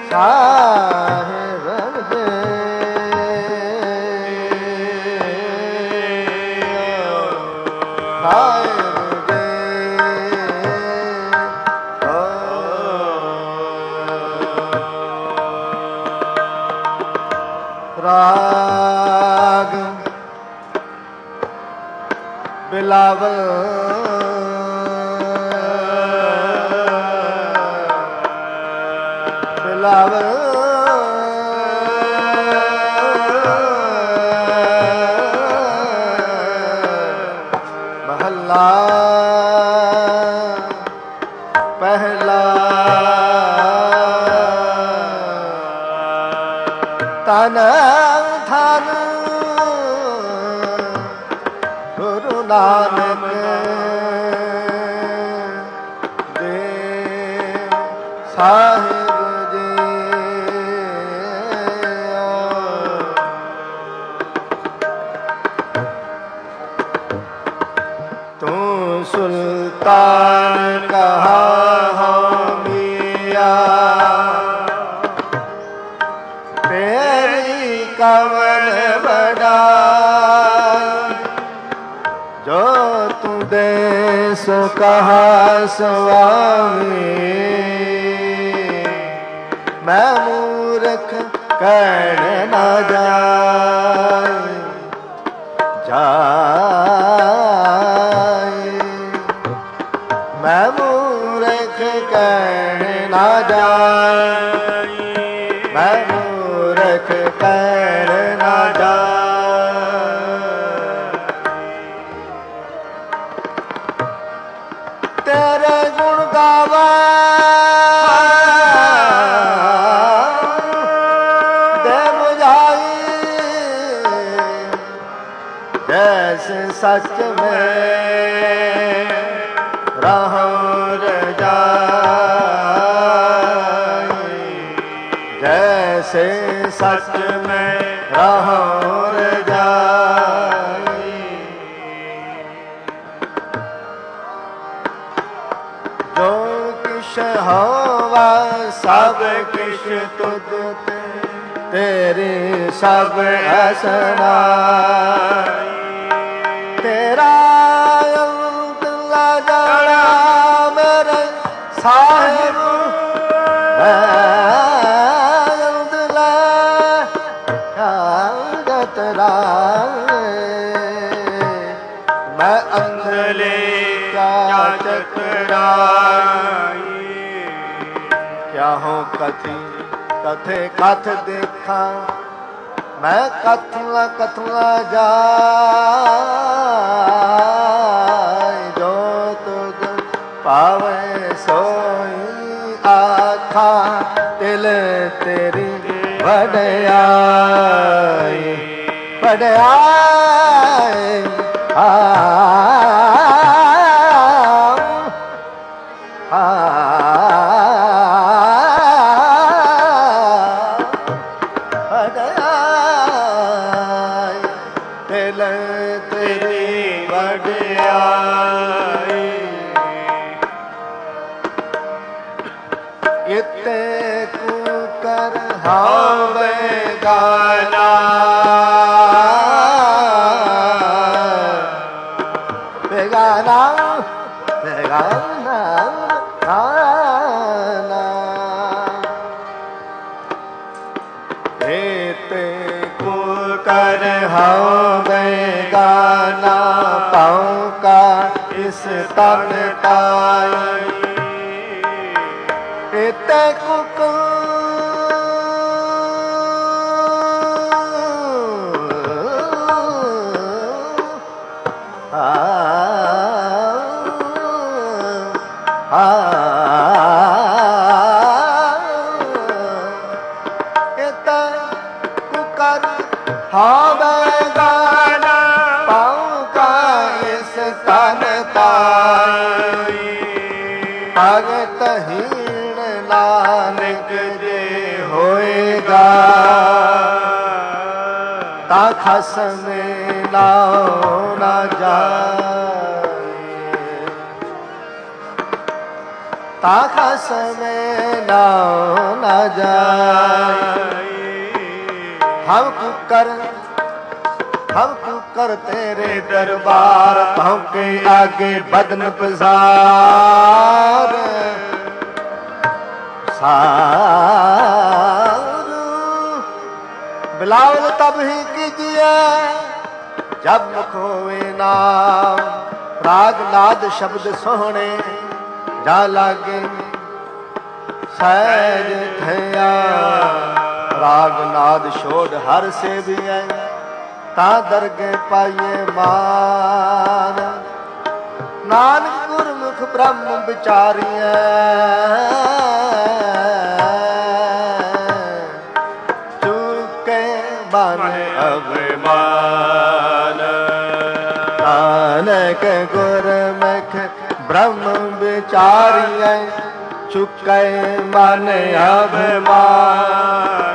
ਸਾਹਿਬ ਦੇ ਸਾਹਿਬ ਦੇ ਰਾਗ ਬਿਲਾਵਲ ਬਿਲਾਵਲ ਮਹੱਲਾ ਪਹਿਲਾ ਤਨ ਧਨ ਗੁਰੂ ਨਾਨਕ ਦੇ ਸਾਹਿਬ ਜੀ ਤੂੰ ਸੁਲਤਾਨ ਕਹਾ ਹੋ ਮੀਆਂ तेरी कवन बड़ा जो तू दे सो कहा स्वामी मैं मूर्ख कहन न जाए मैं मूर्ख कहन न जाए मैं मूर्ख कहन न जाए तेरे गुण गावा दे बुझाई जैसे सच में रहूं रजाई जैसे सच में रहूं रजाई जो किश होवा सब किश तुझ ते तेरी सब असना तेरा अंतला जाना मेरे साहिब मैं अंधले क्या चकराई क्या हो कथी कथे कथ देखा मैं कथला कथला जाए जो तुझ पावे सोई आखा दिल तेरी वड्याई वड्याई दिल तेरी वड्याई इते कुकर हावे गाना बेगाना बेगाना गाना इते कुकर हावे गाना पाऊँ का इस तन ताई इते कुकर हावे गाना पाऊँ का इस तन ताई भगत हीन नानक जे होएगा ता खसम नाओ न जाए ता खसम नाओ न जाए। हमको कर तेरे दरबार, भौंके आगे बदन पसार सारू। बिलावल तब ही कीजिए जब मुख होए नाम, राग नाद शब्द सोहने जा लागे सहज थया। राग नाद छोड़ हर से भी है ता दरगे पाइए मान। नानक गुरमुख ब्रह्म विचारिए, चूके बन अभिमान। नानक गुरमुख ब्रह्म विचारिए, चुके मन अभिमान।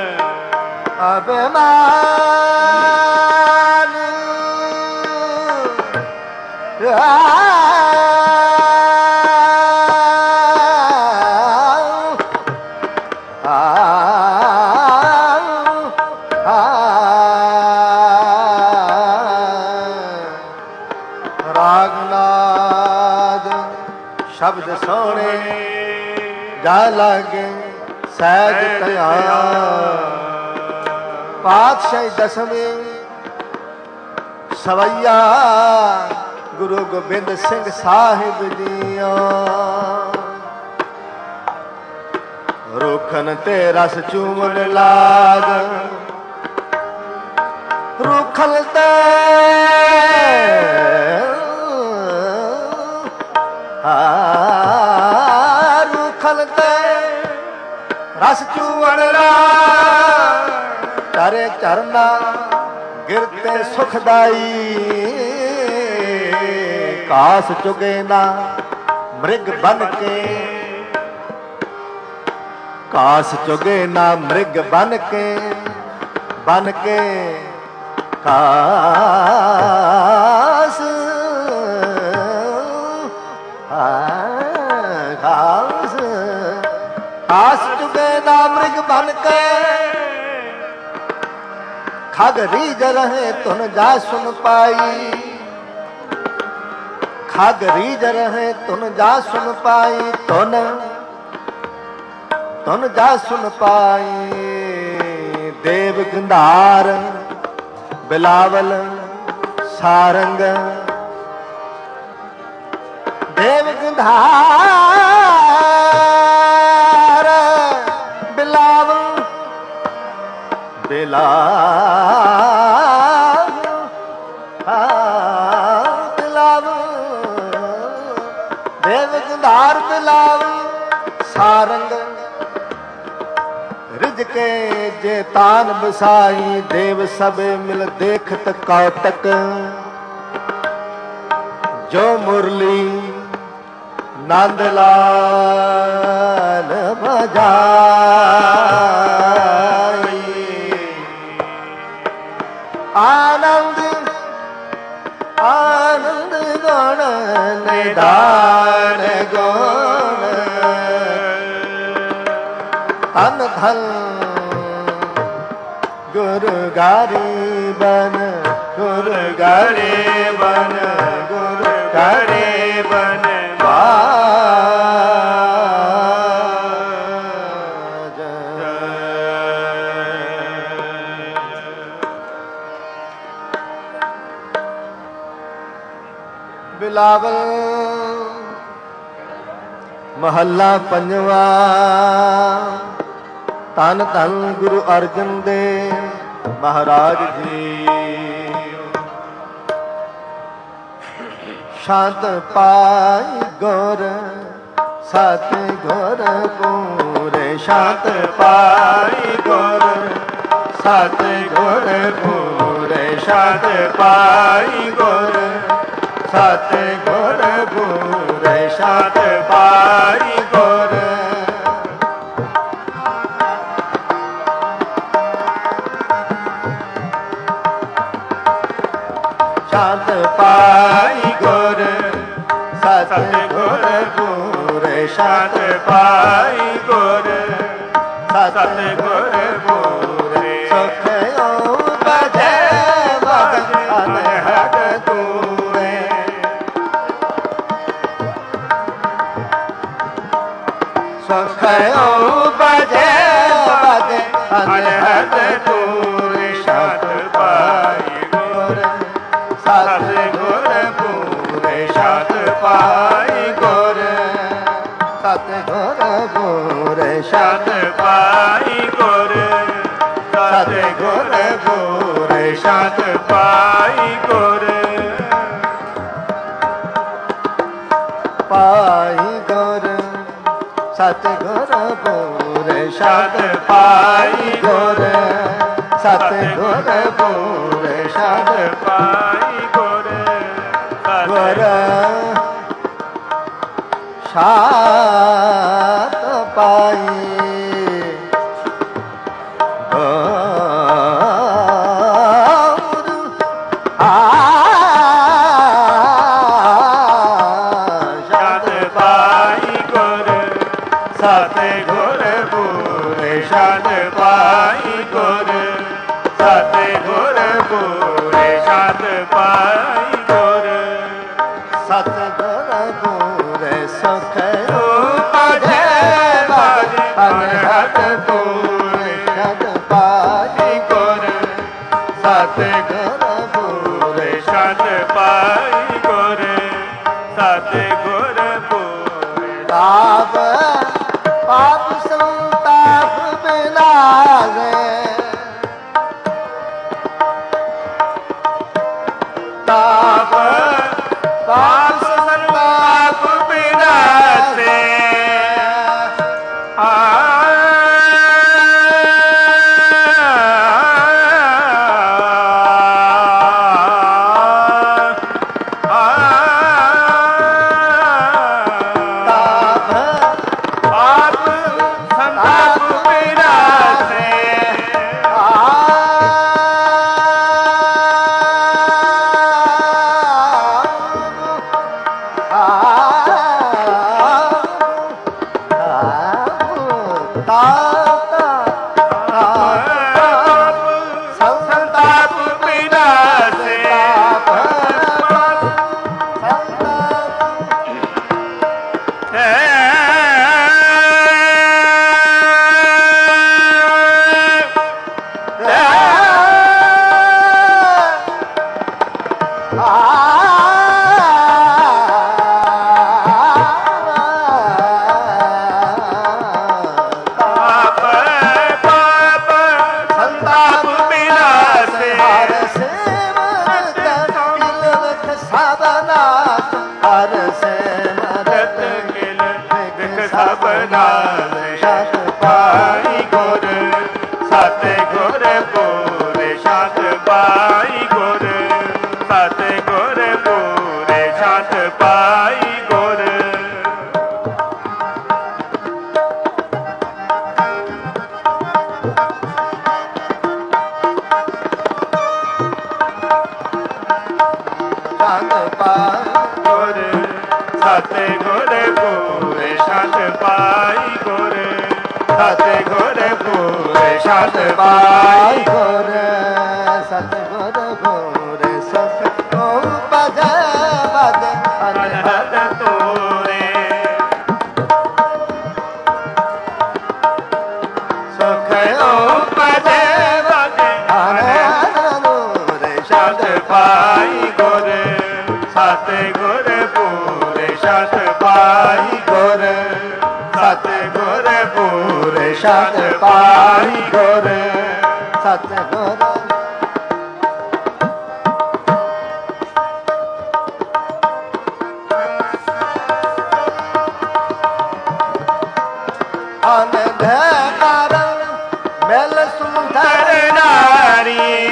अभिमान रागनाद शब्द सोने जा लागे सहज तया। पातशाही दसवें सवैया गुरु गोबिंद सिंह साहिब जिया। रूखन ते रस चूमन लाग, रूखल ते रूखल ते रस चूमन लाग। चारे चरना गिरते सुखदाई, कास चुगे ना मृग बन के। कास चुगे ना मृग बन के कास कास कास चुगे ना मृग बन के। खग रीज रहे तुन जा सुन पाई, खग रीज रहे तुन जा सुन पाई। तुन जा सुन पाई। देव गंधार बिलावल सारंग, देव गंधार बिलावल देव गंधार बिलाव सारंग। रिज के जे तान बसाई, देव सब मिल देखत कौतक। जो मुरली नंद लाल बजाई। आनंद आनंद गुण निधान गुण, तन धन गुरु गारी बन, गुरु गारी बन, गुरु गारी बन। बिलावल महला पंजवा। तन धन गुरु अर्जन देव महाराज जी। शांत पाई गुर सत गुर पूरे, शांत पाई गुर सत गुर पूरे, शांत पाई गुर सत गुर पूरे, शांत पाई गुर। शांत पाई गुर सत गुर पूरे, शांत पाई गुर ਸਤਿਗੁਰ ਪੂਰੇ ਸੁਖਿਓ ਬਜੈ ਬਗ ਅਨਹਦ ਦੂਰੇ ਸੁਖਿਓ ਬਜੈ ਬਗ ਅਨਹਦ ਦੂਰੇ ਸ਼ਤ ਪਾਈ ਗੁਰ ਸਤਿਗੁਰ ਪੂਰੇ ਸ਼ਤ ਪਾਈ ਗੁਰ ਸਤਿਗੁਰ ਪੂਰੇ ਸ਼ਤ ਪਾਈ ਗੁਰ ਸਤਿਗੁਰ ਪੂਰੇ ਸ਼ਤ ਪਾਈ ਗੁਰ ਪਾਈ ਗੁਰ ਸਤਿਗੁਰ ਪੂਰੇ ਸ਼ਤ ਪਾਈ ਗੁਰ ਸਤਿਗੁਰ ਪੂਰੇ ਸ਼ਤ ਪਾਈ ਗੁਰ ਗੁਰ ਸ਼ਾਤ ਪਾਈ ਸਤਿਗੁਰ ਪੂਰੇ ਸ਼ਤ ਪਾਈ ਗੁਰ ਸਤਿਗੁਰ ਪੂਰੇ ਸ਼ਤ ਪਾਈ ਗੁਰ ਸਤਿਗੁਰ ਪੂਰੇ ਸੁਖਿਓ ਬਜੈ ਬਗ ਅਨਹਦ ਪੂਰੇ ਸ਼ਤ ਪਾਈ ਗੁਰ ਸਤਿਗੁਰ ਪੂਰੇ ਸ਼ਤ ਪਾਈ ਗੁਰ ਸਤਿਗੁਰ ਪੂਰੇ ਤਾਪ ਪਾਪ ਸੰਤਾਪ ਬਿਨਾਵੇ ਤਾਪ ਪਾਪ ਸੰਤਾਪ ਬਿਨਾਵੇ ਸ਼ਤ ਪਾਈ ਗੁਰ ਸਤਿਗੁਰ ਪੂਰੇ ਸ਼ਤ ਪਾਈ ਗੁਰ ਸਤਿਗੁਰ ਪੂਰੇ ਸ਼ਤ ਪਾਈ ਗੁਰ ਸ਼ਤ ਪਾਈ ਗੁਰ ਸਤਿਗੁਰ ਪੂਰੇ ਸ਼ਤ ਪਾਈ ਗੁਰ ਸਤਿਗੁਰ ਪੂਰੇ ਸ਼ਤ ਪਾਈ ਗੁਰ ਸਤਿਗੁਰ ਪੂਰੇ ਸੁਖਿਓ ਬਜੈ ਬਗ ਅਨਹਦ ਤੂਰੇ ਸੁਖਿਓ ਬਜੈ ਬਗ ਅਨਹਦ ਤੂਰੇ ਸ਼ਤ ਪਾਈ ਗੁਰ ਸਤਿਗੁਰ ਪੂਰੇ ਸ਼ਤ ਪਾਈ ਗੁਰ ਸਤਿਗੁਰ ਪੂਰੇ ਸ਼ਤ ਪਾਈ ਗੁਰ ਸਤਿਗੁਰ ਆਨੰਦ ਕਾਰਨ ਮਿਲ ਸੁੰਦਰ ਨਾਰੀ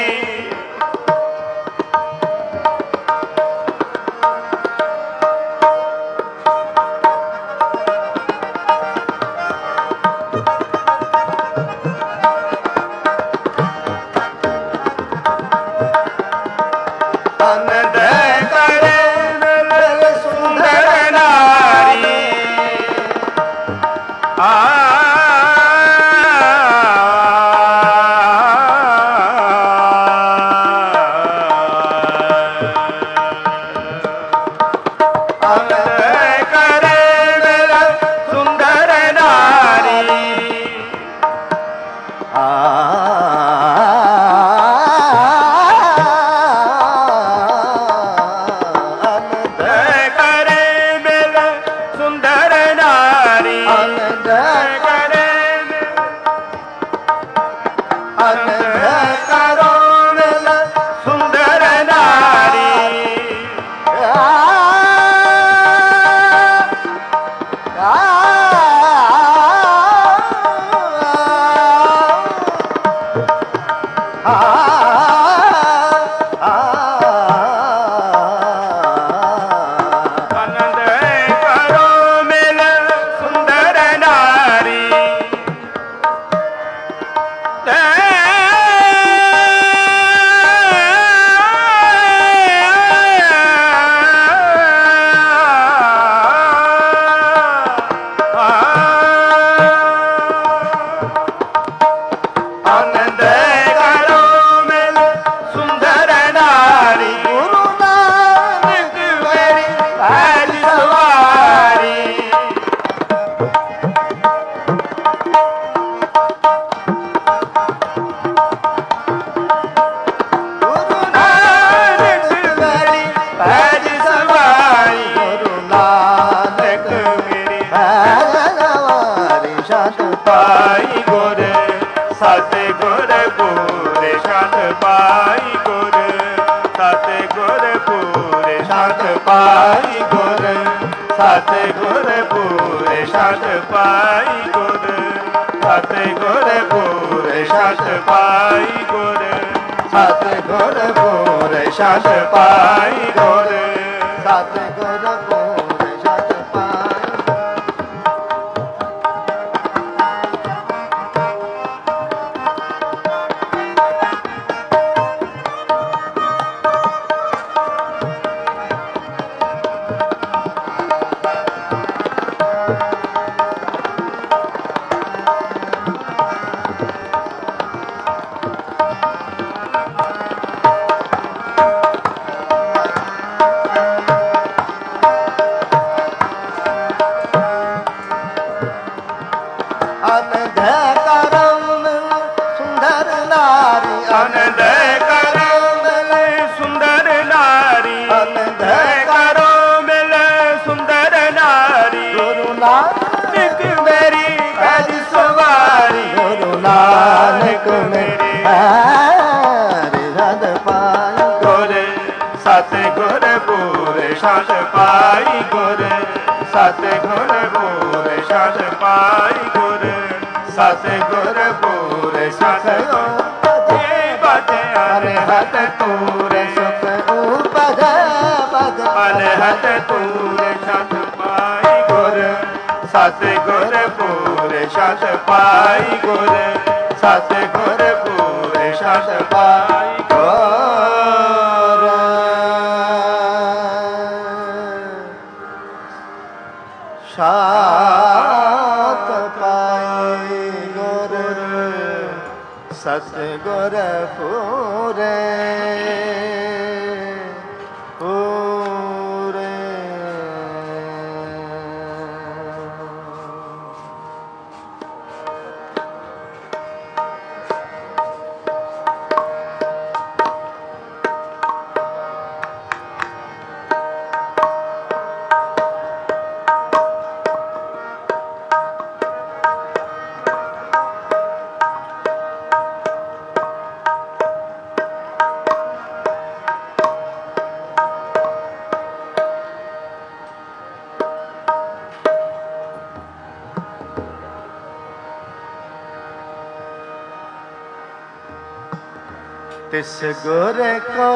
तिस गुर को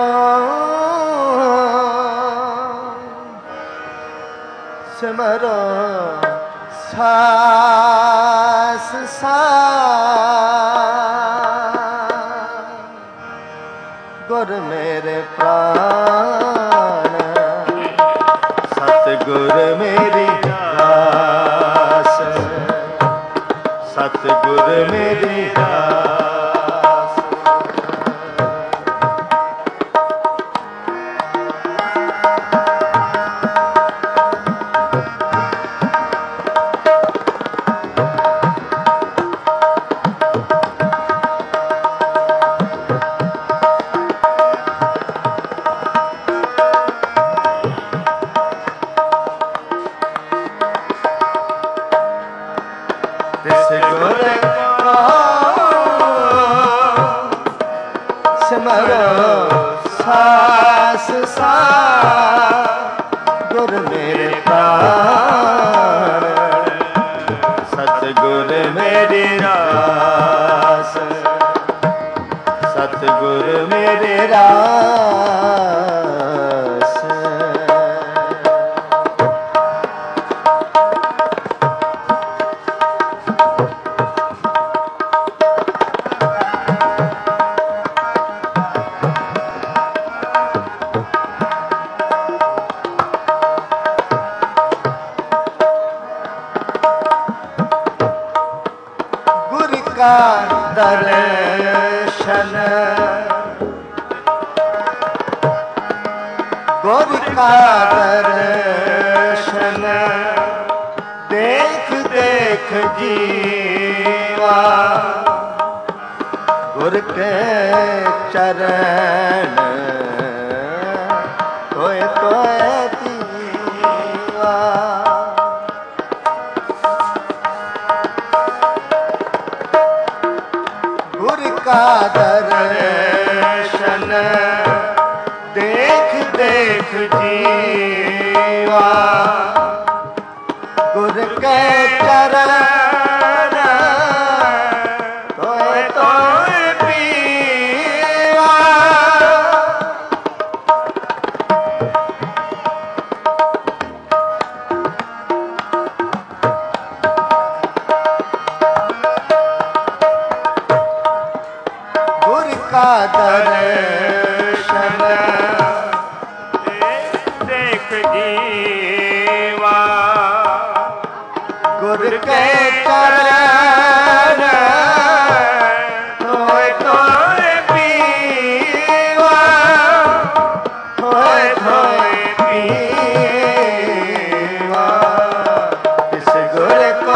सिमरो सास गुर मेरे प्राण सतगुर मेरी दास सतगुर मेरी दास गुर को सिमरो सास गुर मेरे प्राण सतगुर मेरी रास सतगुर मेरे रास दर्शन गुर का दर्शन देख देख जीवा गुर के चरण तोए तोए दीवा का दर्शन देख देख जीवा गुर के चरण तोए तोए पीवा का दर्शन देख जीवा गुर के चरण तोए तोए पीवा तोए तोए पीवा इस गुर को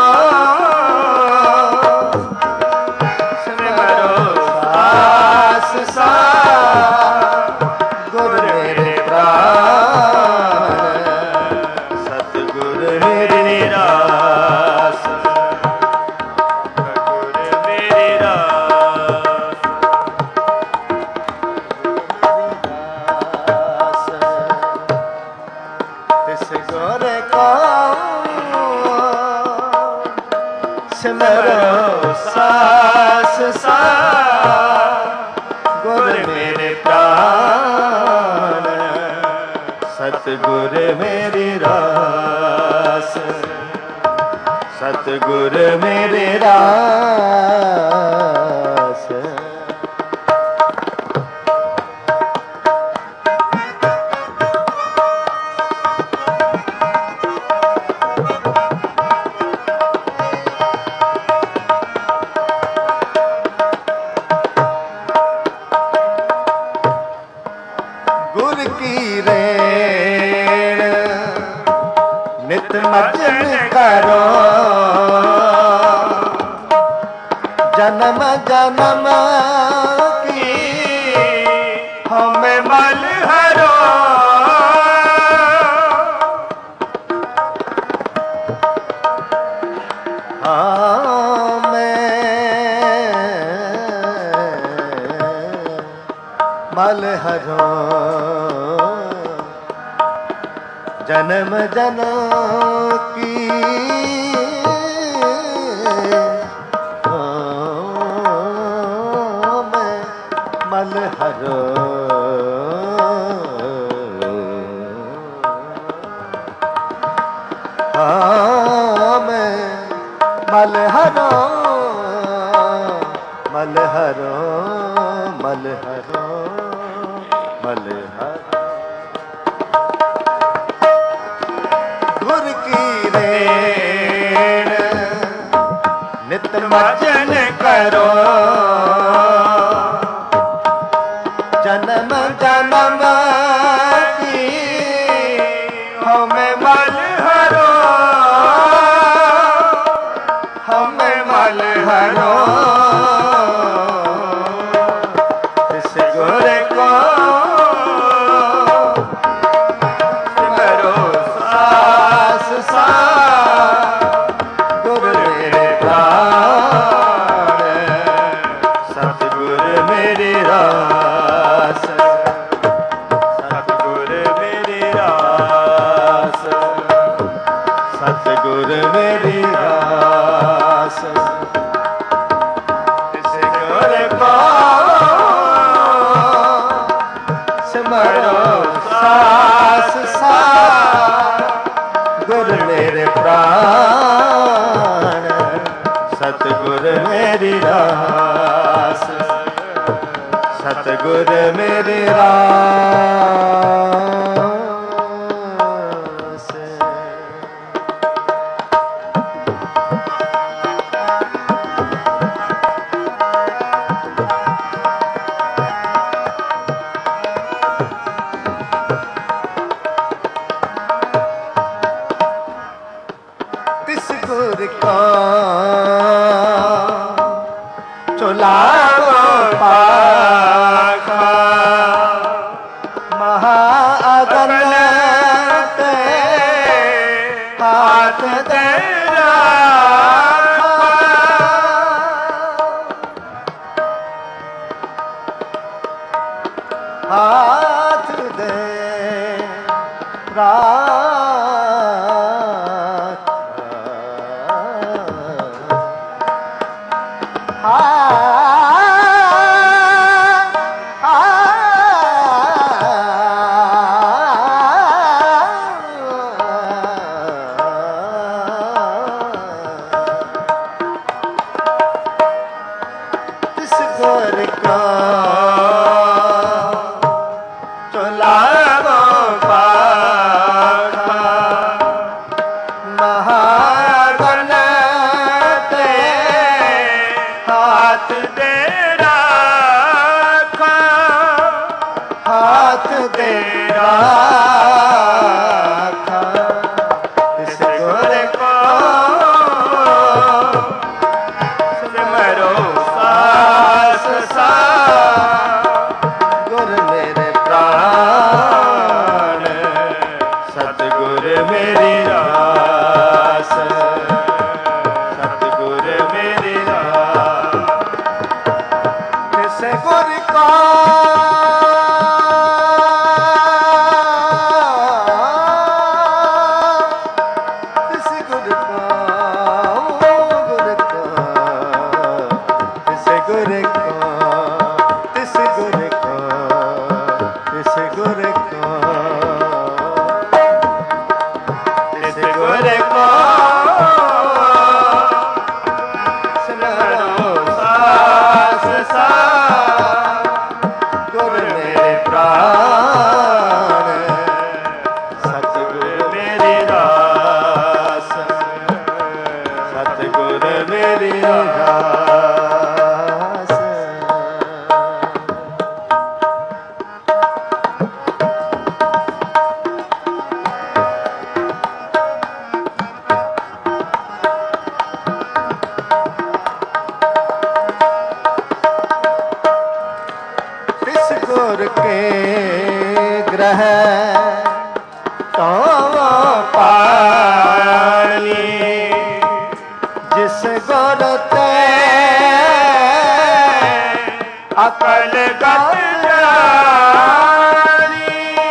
गुर मेरे प्राण सतगुर मेरी रास सतगुर मेरी रास इस गुर को सिमरो सास गुर मेरे प्राण सतगुर मेरी रास सतगुर मेरे रास गुर की रेण नित मजन करो जन्म जन्म की हमें मल हरो मल हरो जन्म जन्म की मैं मल हरो मैं मल हरो मल हरो मल हरो मल हरो गुर की रेण नित मजन करो जन्म जन्म की हमें मल हरो हमें मल हरो इस गुर को सिमरो सास गुर मेरे प्राण मेरी रास, सतगुर मेरी रास। तिस गुर का चुलाओ पाखा, महाअगन ते हाथ दे राखा। हाथ दे राखा। तिस गुर का चुलाओ पाखा, महागण ते हाथ दे राखा। हाथ दे राखा। तिस गुर को सिमरो सास सास, गुर मेरे प्राण, सतगुर मेरी रास, सतगुर मेरी रास। किस गुर का तिस गुर का गुर का, तिस गुर का तिस गुर का तिस गुर का तिस गुर का सिमरो सास सास, गुर मेरे प्राण, सतगुर मेरी रास, सतगुर मेरी रास। तिस गुर के ग्रह तो पानी, जिस गुर ते अकल गत जानी।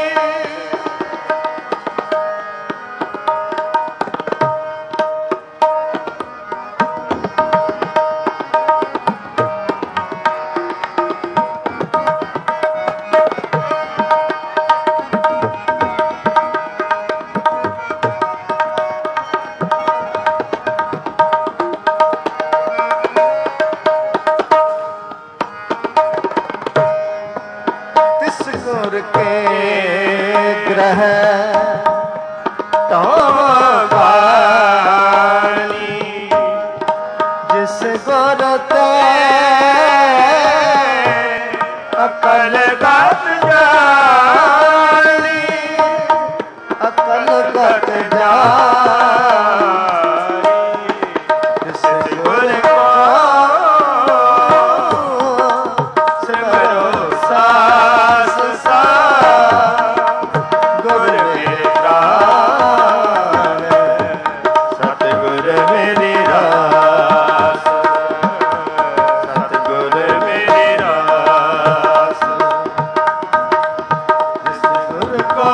तिस गुर के ग्रह तो पानी, जिस गुर ते अकल गत जानी। अकल गत जानी, जिस गुर को सिमरो सास सास, गुर मेरे प्राण, सतगुर मेरी रास, सतगुर मेरी रास। जिस गुर को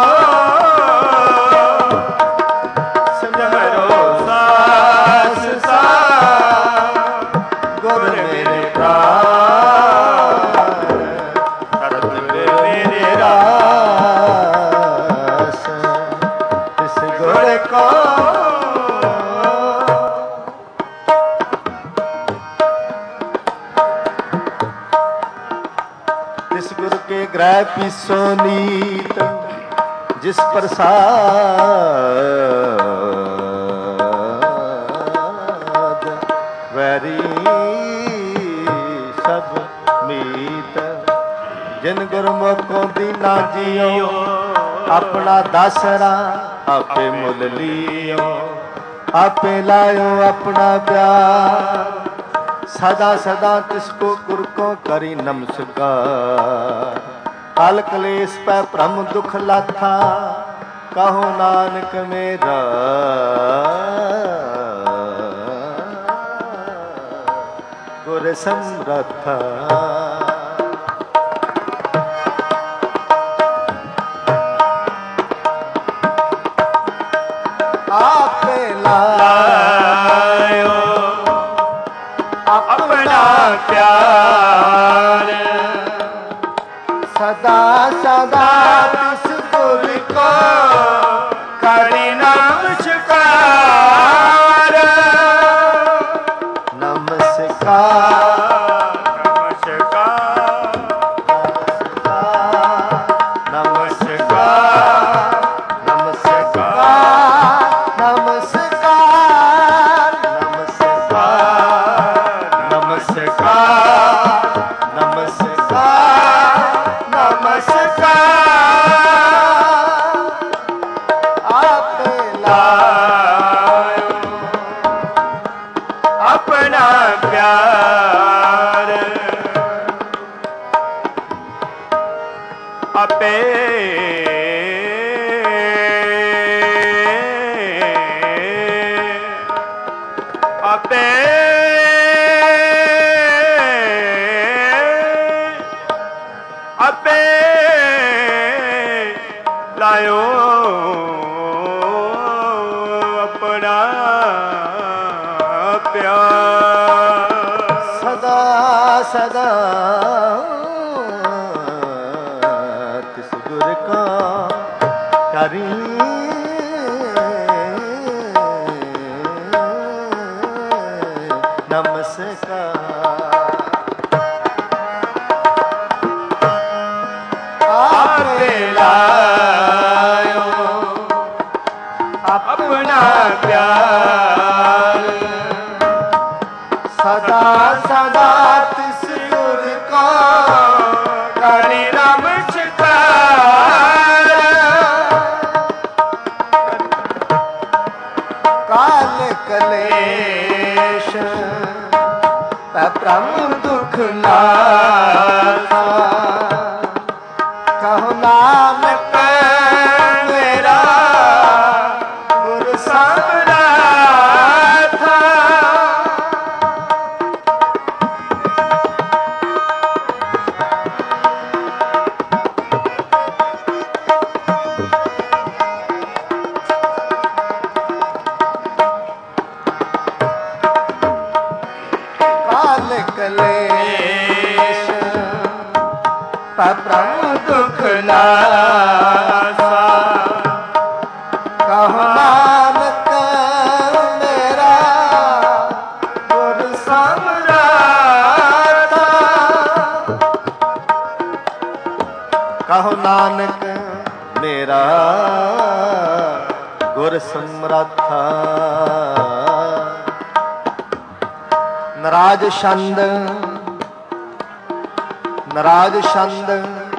सिमरो सास सास, गुर मेरे प्राण, सतगुर मेरी रास। इस गुर को ग्रह पीसो नीत जिस प्रसाद वैरी सब मीत जिन गुरमुखों दीना जियो अपना दासरा आपे मुल लियो आपे लायो अपना प्यार सदा सदा तिसको गुर को करी नमस्कार काल कलेश पै भ्रम दुख लाथा कहो नानक मेरा गुर समरथा आपे लायो अपना प्यार सदा सदा तिस गुर को करी नमस्कार नमस्कार अपना प्यार आपे आपे आपे लायो अपना प्यार सदा सदा तिस गुर का करी नमस्कार आपे लायो अपना प्यार सदा सदा तिस गुर को करी नमस्कार काल कलेश भ्रम दुख नाथा कहो नानक मेरा गुर समरथा काल कलेश भ्रम दुख नाथा कहो नानक मेरा गुर समरथा कहो नानक मेरा गुर समरथा नराज छंद नराज छंद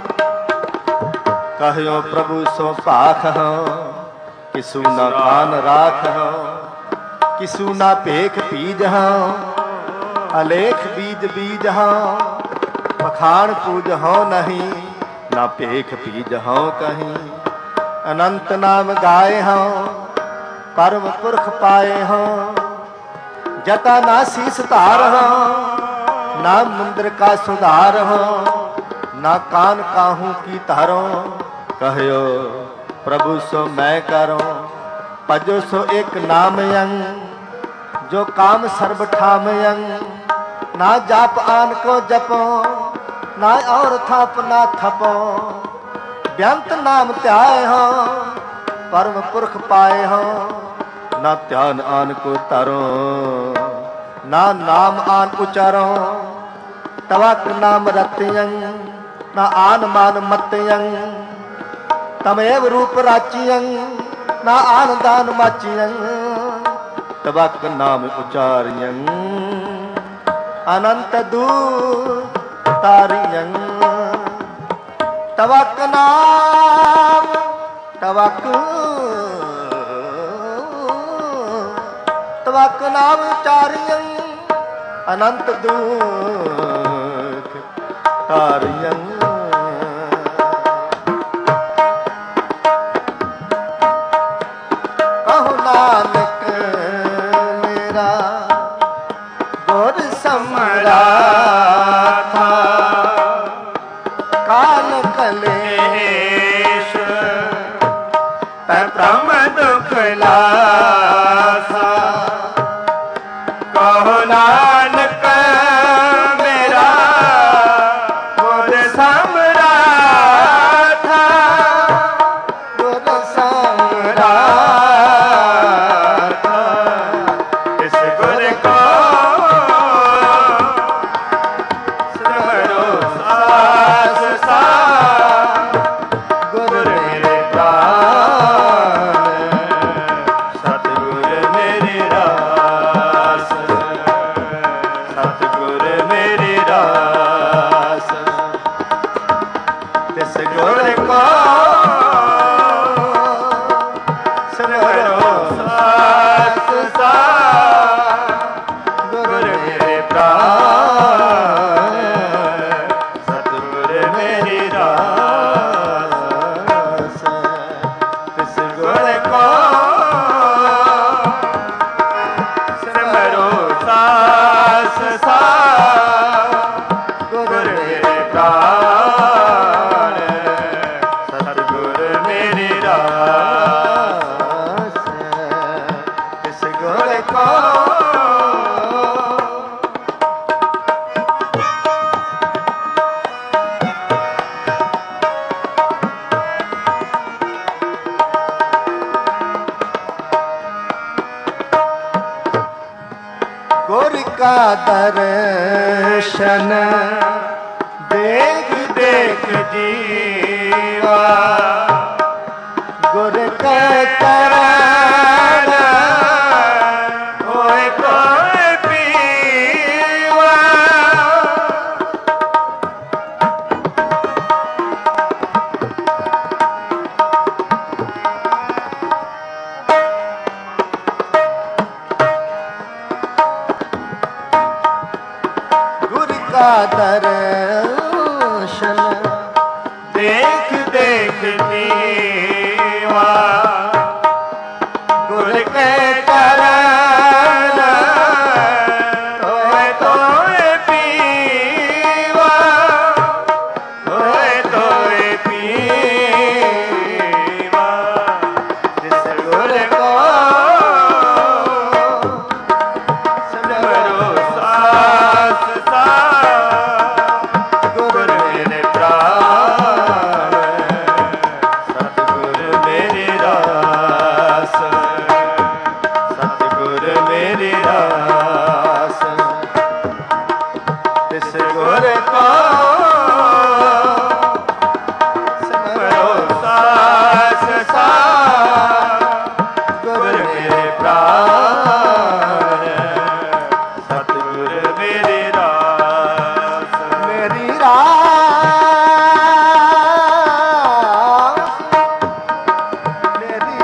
कहो प्रभु सो पाख हूँ किसु न कान राख हूँ किसु न पेख पीज हूँ अलेख बीज बीज हूँ पखान पूज हूँ नहीं ना पेख पीज हूँ कहीं अनंत नाम गाए हूँ परम पुरख पाए हूँ जता ना शीस धार हो ना मंदिर का सुधार हो ना कान काहू की तारो कहो प्रभु सो मैं करो भजो सो एक नाम यंग जो काम सर्ब ठाम यंग ना जाप आन को जपो ना और थप ना थपो व्यंत नाम त्याय हो परम पुरख पाए हो ना ध्यान आन को तारो ना नाम आन उचारो तवक नाम रत्यं न आन मान मत्यं तमेव रूप राचियं न आन दान माचियं तवक नाम उचारियं अनंत दूर तारियं तवक नाम तवक तवक नाम उचारियं अनंत दुख तारियं कहु नानक मेरा गुर समराथा काल कलेश प्रम दुख लासा कहो नानक मेरा गुर समराथा गुर समराथा इस गुर को सिमरो सास सास गुर मेरे प्राण सतगुर मेरी रास सतगुर मेरी रास तिस गुर गुर को सिमरो सास सास गुर मेरे प्राण सतगुर मेरी रास तिस गुर को सिमरो सास सास गुर मेरे प्राण सतगुर मेरी रास तिस गुर को गुर का दर्शन देख देख जीवा गुर का चरण होए कोई पीवा गुर का दर्शन देख देख जीवा गुर के चरण होए तोए पीवा होए तोए पीवा जिस गुर को सिमरो सास सास गुर मेरे प्राण सतगुर मेरी रास सतगुर मेरी रास तिस गुर को सिमरो सास सास गुर मेरे प्राण सतगुर मेरी रास मेरी रास मेरी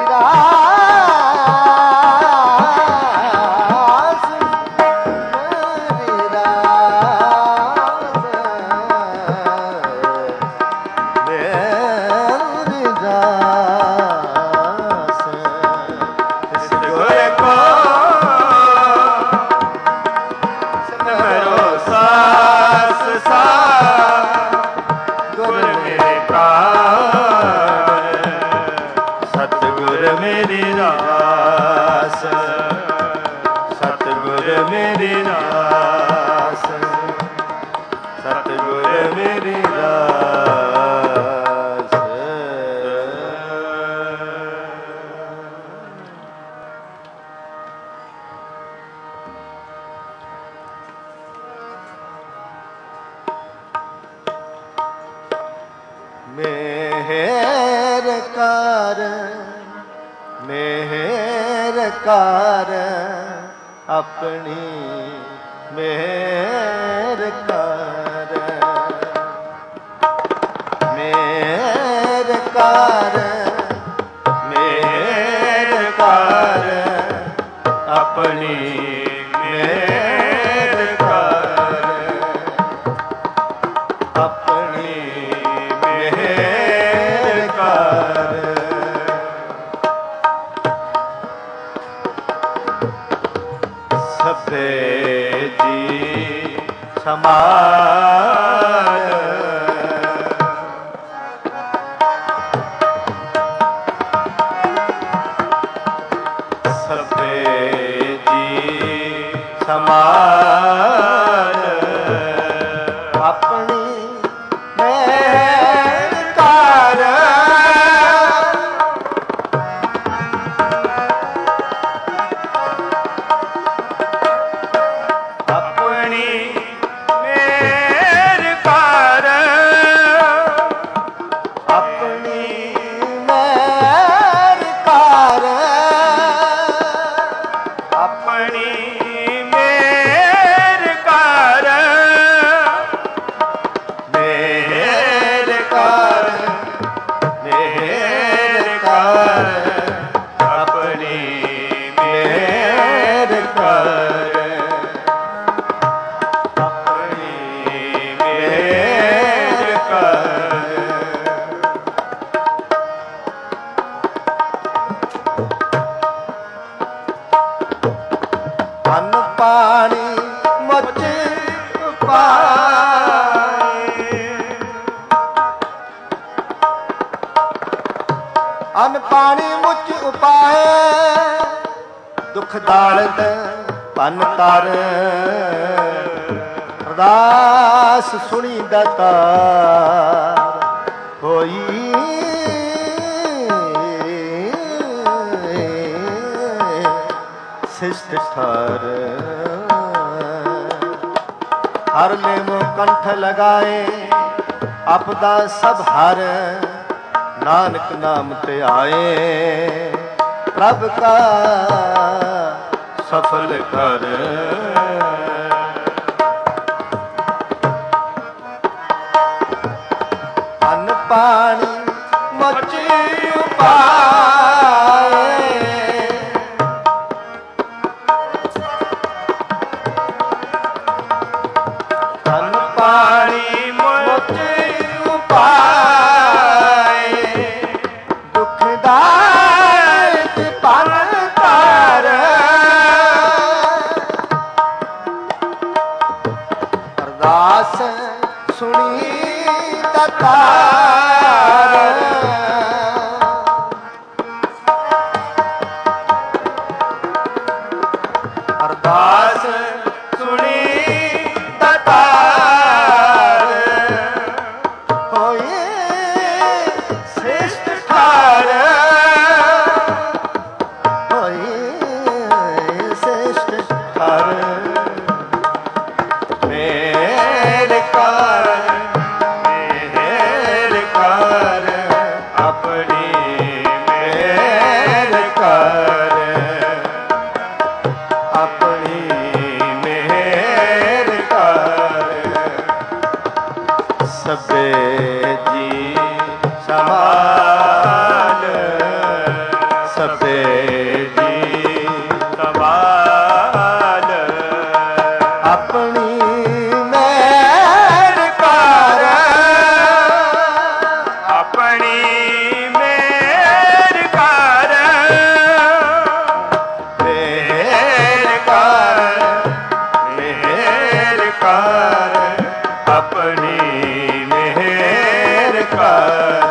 रास मेरी रास ਮੇਹਰ ਕਰ, ਮੇਹਰ ਕਰ, ਆਪਣੀ ਮੇਹਰ ਕਰ, ਮੇਹਰ ਕਰ, ਮੇਹਰ ਕਰ, ਆਪਣੀ ਮੇਹਰ ਕਰ, ਆਪਣੀ ਮੇਹਰ ਕਰ। ਸਭੇ ਜੀ ਸਮਾਨ, ਸਭੇ ਜੀ ਸਮਾਨ, ਆਪਣੀ ਮੇਹਰ ਕਰ, ਆਪਣੀ ਮੇਹਰ ਕਰ, ਆਪਣੀ ਮੇਹਰ ਕਰ, ਆਪਣੀ ਮੇਹਰ ਕਰ, ਮੇਹਰ ਕਰ, ਮੇਹਰ ਕਰ, ਆਪਣੀ ਮੇਹਰ ਕਰ, ਆਪਣੀ ਮੇਹਰ ਕਰ। ਅੰਨ ਪਾਣੀ ਮੁੱਚ ਪਾਏ, ਅੰਨ ਪਾਣੀ ਮੁੱਚ ਉਪਾਏ, ਦੁਖ ਦਾਲਤ ਭੰਨ ਤਰ, ਅਰਦਾਸ ਸੁਣੀ ਦਾਤਾਰ ਹੋਈ, ਸਿਸ਼ਟ ਠਰ, ਹਰ ਲੈਵੋ ਕੰਠ ਲਗਾਏ, ਆਪਦਾ ਸਭ ਹਰ, ਨਾਨਕ ਨਾਮ ਤੇ ਆਏ, ਪ੍ਰਭ ਕਾ ਸਫਲ ਕਰ। ਅੰਨ ਪਾਣੀ ਮੁੱਚ ਉਪਾਏ, ਅੰਨ ਪਾਣੀ ਮੁੱਚ ਉਪਾਏ, ਦੁਖ ਦਾਇਤ ਭੰਨ ਤਰ, ਅਰਦਾਸ ਸੁਣੀ ਦਾਤਾਰ, ਅਰਦਾਸ ਸੁਣੀ ਦਾਤਾਰ, ਹੋਏ ਸ੍ਰੇਸ਼ਟ ਠਾਰ, ਹੋਏ ਸ੍ਰੇਸ਼ਟ ਠਾਰ, ਮੇਹਰ ਕਰ, ਮੇਹਰ ਕਰ, ਆਪਣੀ ਮੇਹਰ ਕਰ, ਆਪਣੀ ਮੇਹਰ ਕਰ। ਸਭੇ ਜੀ ਸਮਾਨ, ਸਭੇ ਜੀ ਸਵਾਲ, ਆਪਣੀ ਮੇਹਰ ਕਰ, ਆਪਣੀ ਮੇਹਰ ਕਰ, ਮੇਹਰ ਕਰ, ਮੇਹਰ ਕਰ, ਆਪਣੀ ਮੇਹਰ ਕਰ।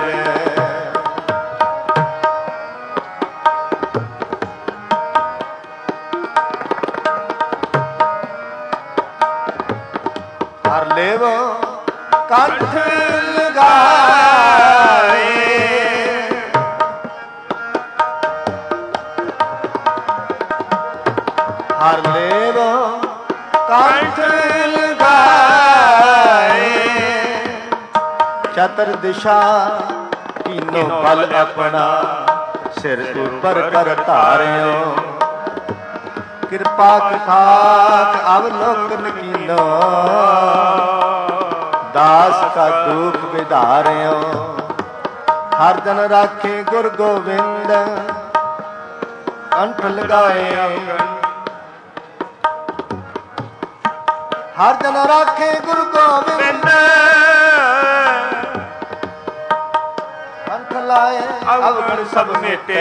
ਹਰ ਲੇਵੋ ਕੰਠ ਲਗਾਏ, ਹਰ ਲੇਵੋ ਕੰਠ ਲਗਾਏ, चतर दिशा कीनो बल अपना सिर ऊपर कर धारियो कृपा कथाक अवलोकन कीनो दास का दुख विधारियो हर जन राखे गुर गोविंद कंठ लगाए हर जन राखे गुरु गोविंद कंठ लाए अवगुण सब मिटे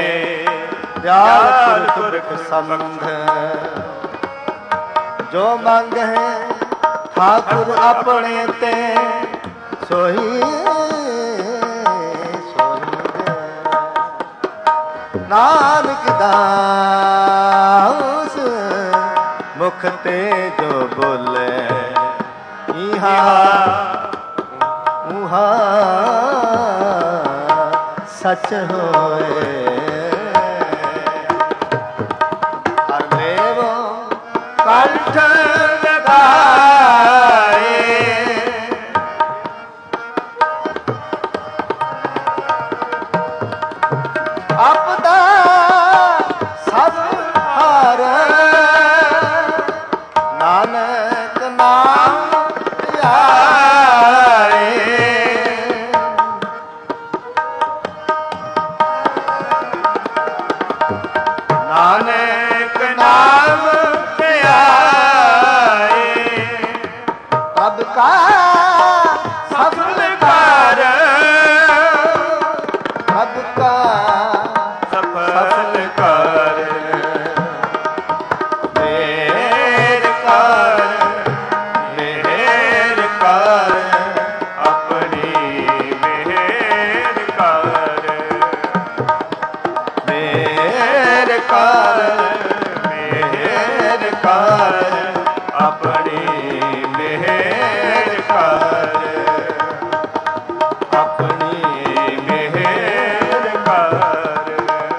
दयाल पुरख संध जो मांग है ठाकुर अपने ते सोही नानक दास मुख ते जो बोले इहा उहा सच होए हर देव कंठ लगाए आपदा सब हार नानक नाम प्यारे नानक नाम प्यारे प्रभ का सफल कर प्रभ का सफल कर मेर कर अपनी मेहर कर मेर कर अपनी मेहर कर अपनी मेहर कर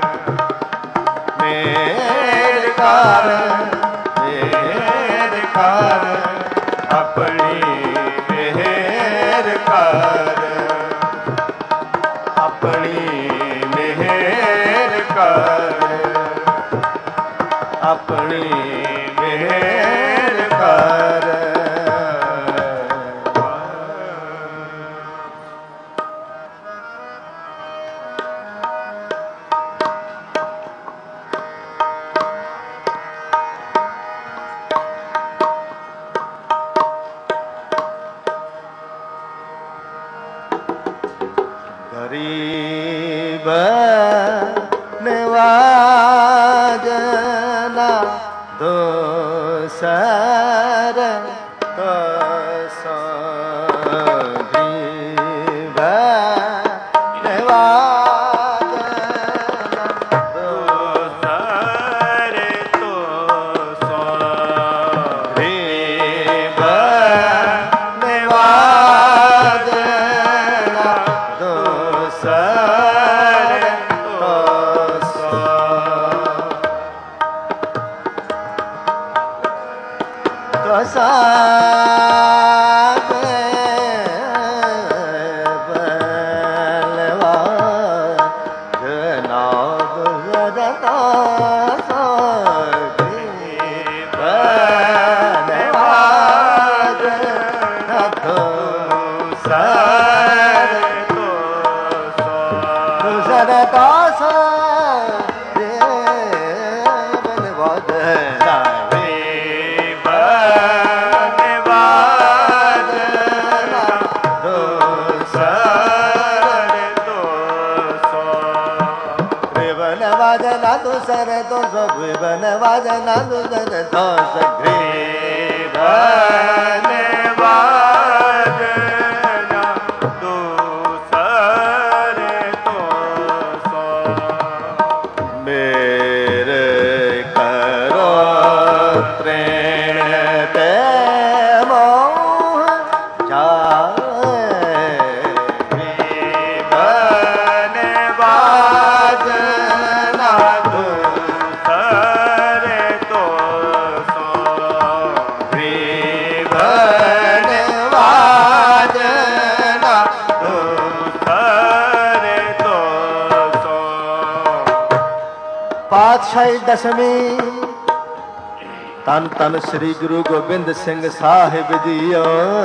मेर कर मेर कर अपनी मेहर कर अपनी मेहर कर अपनी मेर कर गरीब निवाजना दोसर तो गरीब निवाजना दोसर तो गरीब निवाजना दोसर तो दूसर तो बन वाजना दूसर तो ग्रीव वाजना दूसर तो मेरे करो प्रेम ते मोह जाए दूसर तो ਪਾਤਸ਼ਾਹੀ ਦਸਵੀਂ ਤਨ ਤਨ ਸ੍ਰੀ ਗੁਰੂ ਗੋਬਿੰਦ ਸਿੰਘ ਸਾਹਿਬ ਜੀਓ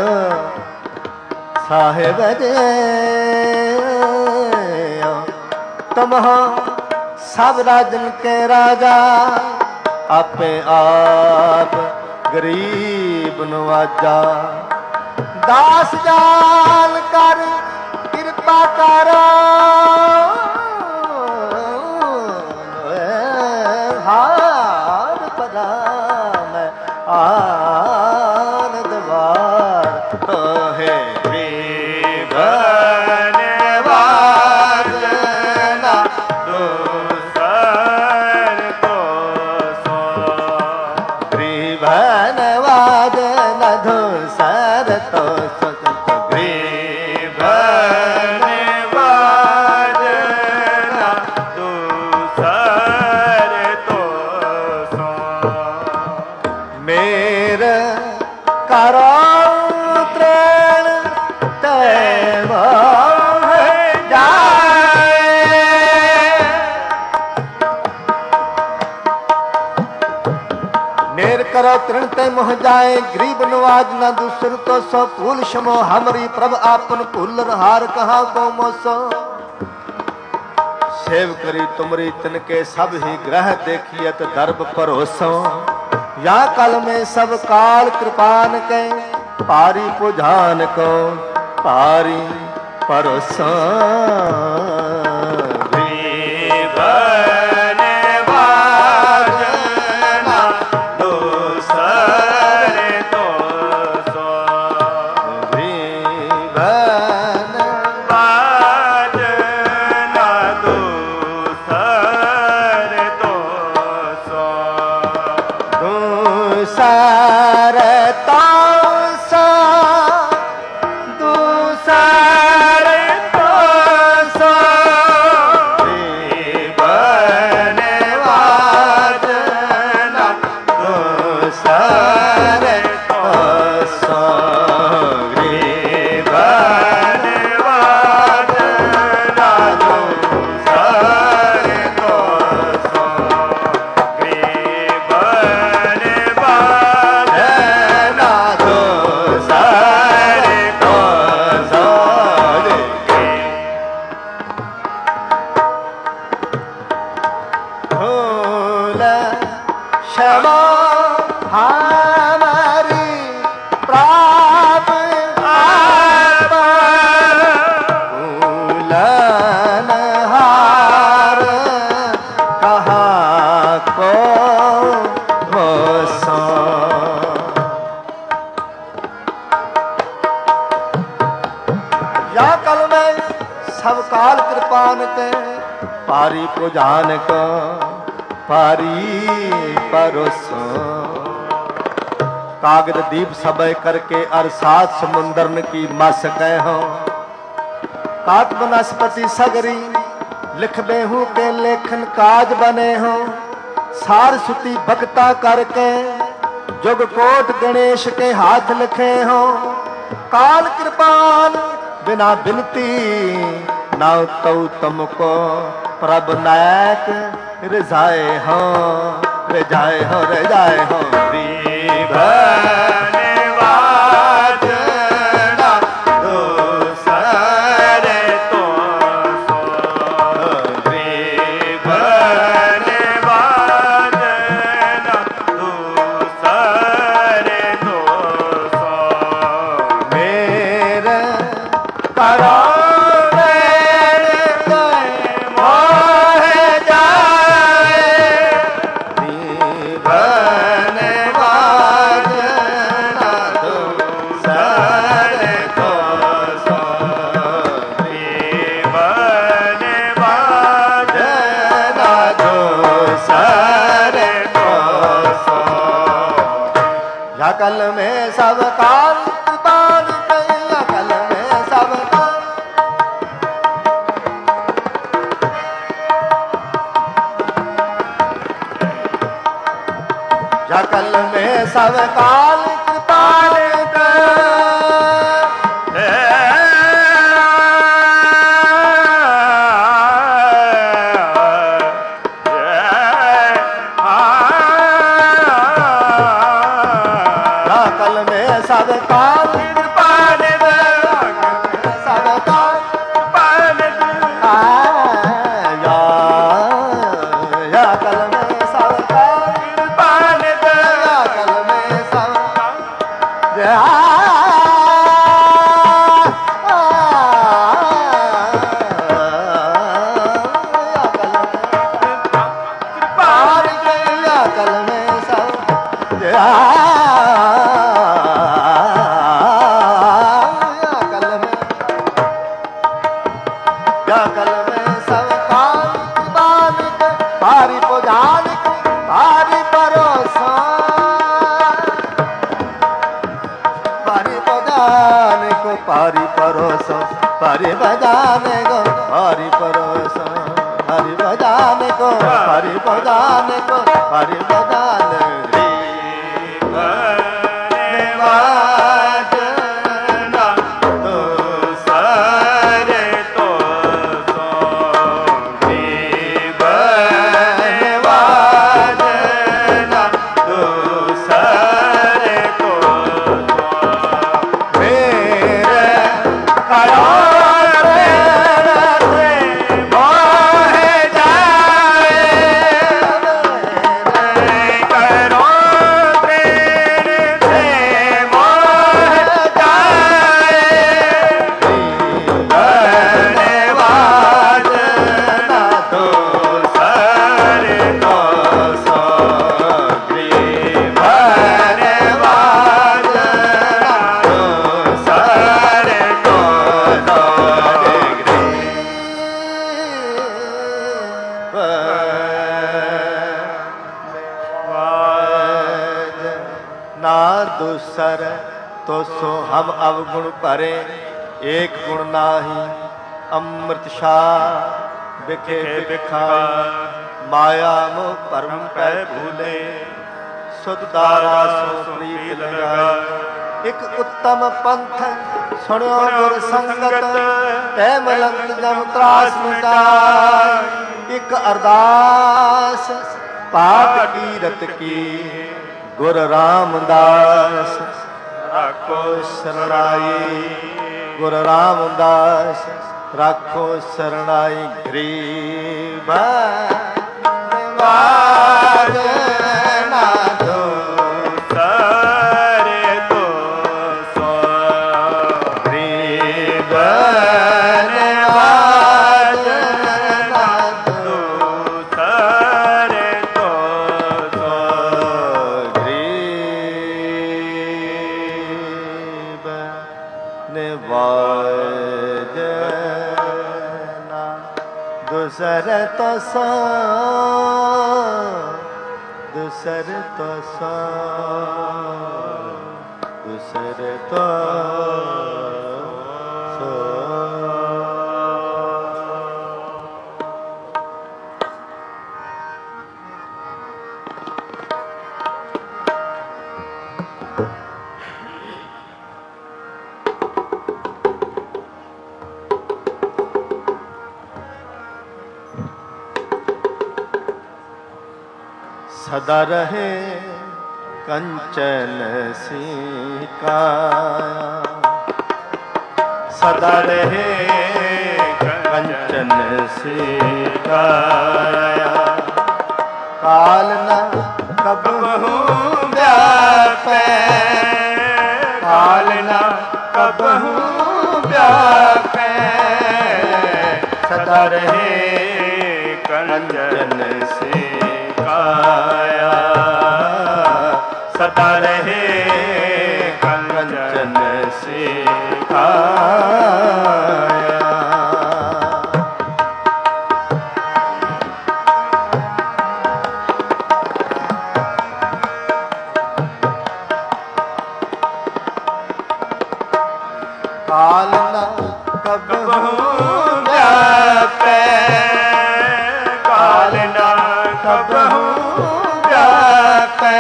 ਸਾਹਿਬ ਜੀ ਤੁਮਹ ਸਭ ਰਾਜਨ ਕੇ ਰਾਜਾ ਆਪੇ ਆਪ ਗਰੀਬ ਨਵਾਜਾ ਦਾਸ ਜਾਨ ਕਰ ਕਿਰਪਾ ਕਰ ਹਾਰ ਪਦਾ ਮੈਂ ਆਨੰਦ ਵਾਰ ਤੋਹੇ तृण ते मोह जाए गरीब नवाज न दूसर तो सो फूल शमो हमरी प्रभ आपन भूलर हार कहा गो मोसो सेव करी तुमरी तिनके सब ही ग्रह देखियत दर्ब परोसो या कल में सब काल कृपान के पारी पुजान को पारी परोसो पारी पुजान को पारी परोसो कागद दीप सबय करके अरसात समुंदरन की मस गए हो काट वनस्पति सगरी लिख बेहू के लेखन काज बने हो सार सुती भक्ता करके जुग कोट गणेश के हाथ लिखे हो काल कृपान बिना बिनती ना तो तुमको प्रभ नायक रिजाए हो रिजाए हो रिजाए हो बजाने को पारी परोसो, पारी बजाने को पारी परोसो, पारी बजाने को पारी बजाने को पारी बजाने दूसर तो सो हम अवगुण भरे, एक गुण नाही अमृत शाह बिखे बिखाई, माया मोह परम पै भूले, सुध दारा सो प्रीत लगाई। एक उत्तम पंथ सुनियो गुर संगत, तै मलंग जम त्रास मिटाई। एक अरदास पाप कीरत की, गुर रामदास राखो शरणाई, गुर रामदास राखो शरणाई। गरीब बाज ना दो सारे तो सो, गरीब बाज ना दो सारे तो सो, गरीब निवाज ना दूसर तो सो, दूसर तो सो, दूसर तो सो। सदा रहे कंचन सी काया, सदा रहे कंचन सी काया। काल न कबहू व्यापै, काल न कबहू व्यापै, सदा रहे कंचन सी काया, सदा रहे कंचन से काया। काल न कबहू व्यापै, काल न कबहू व्यापै,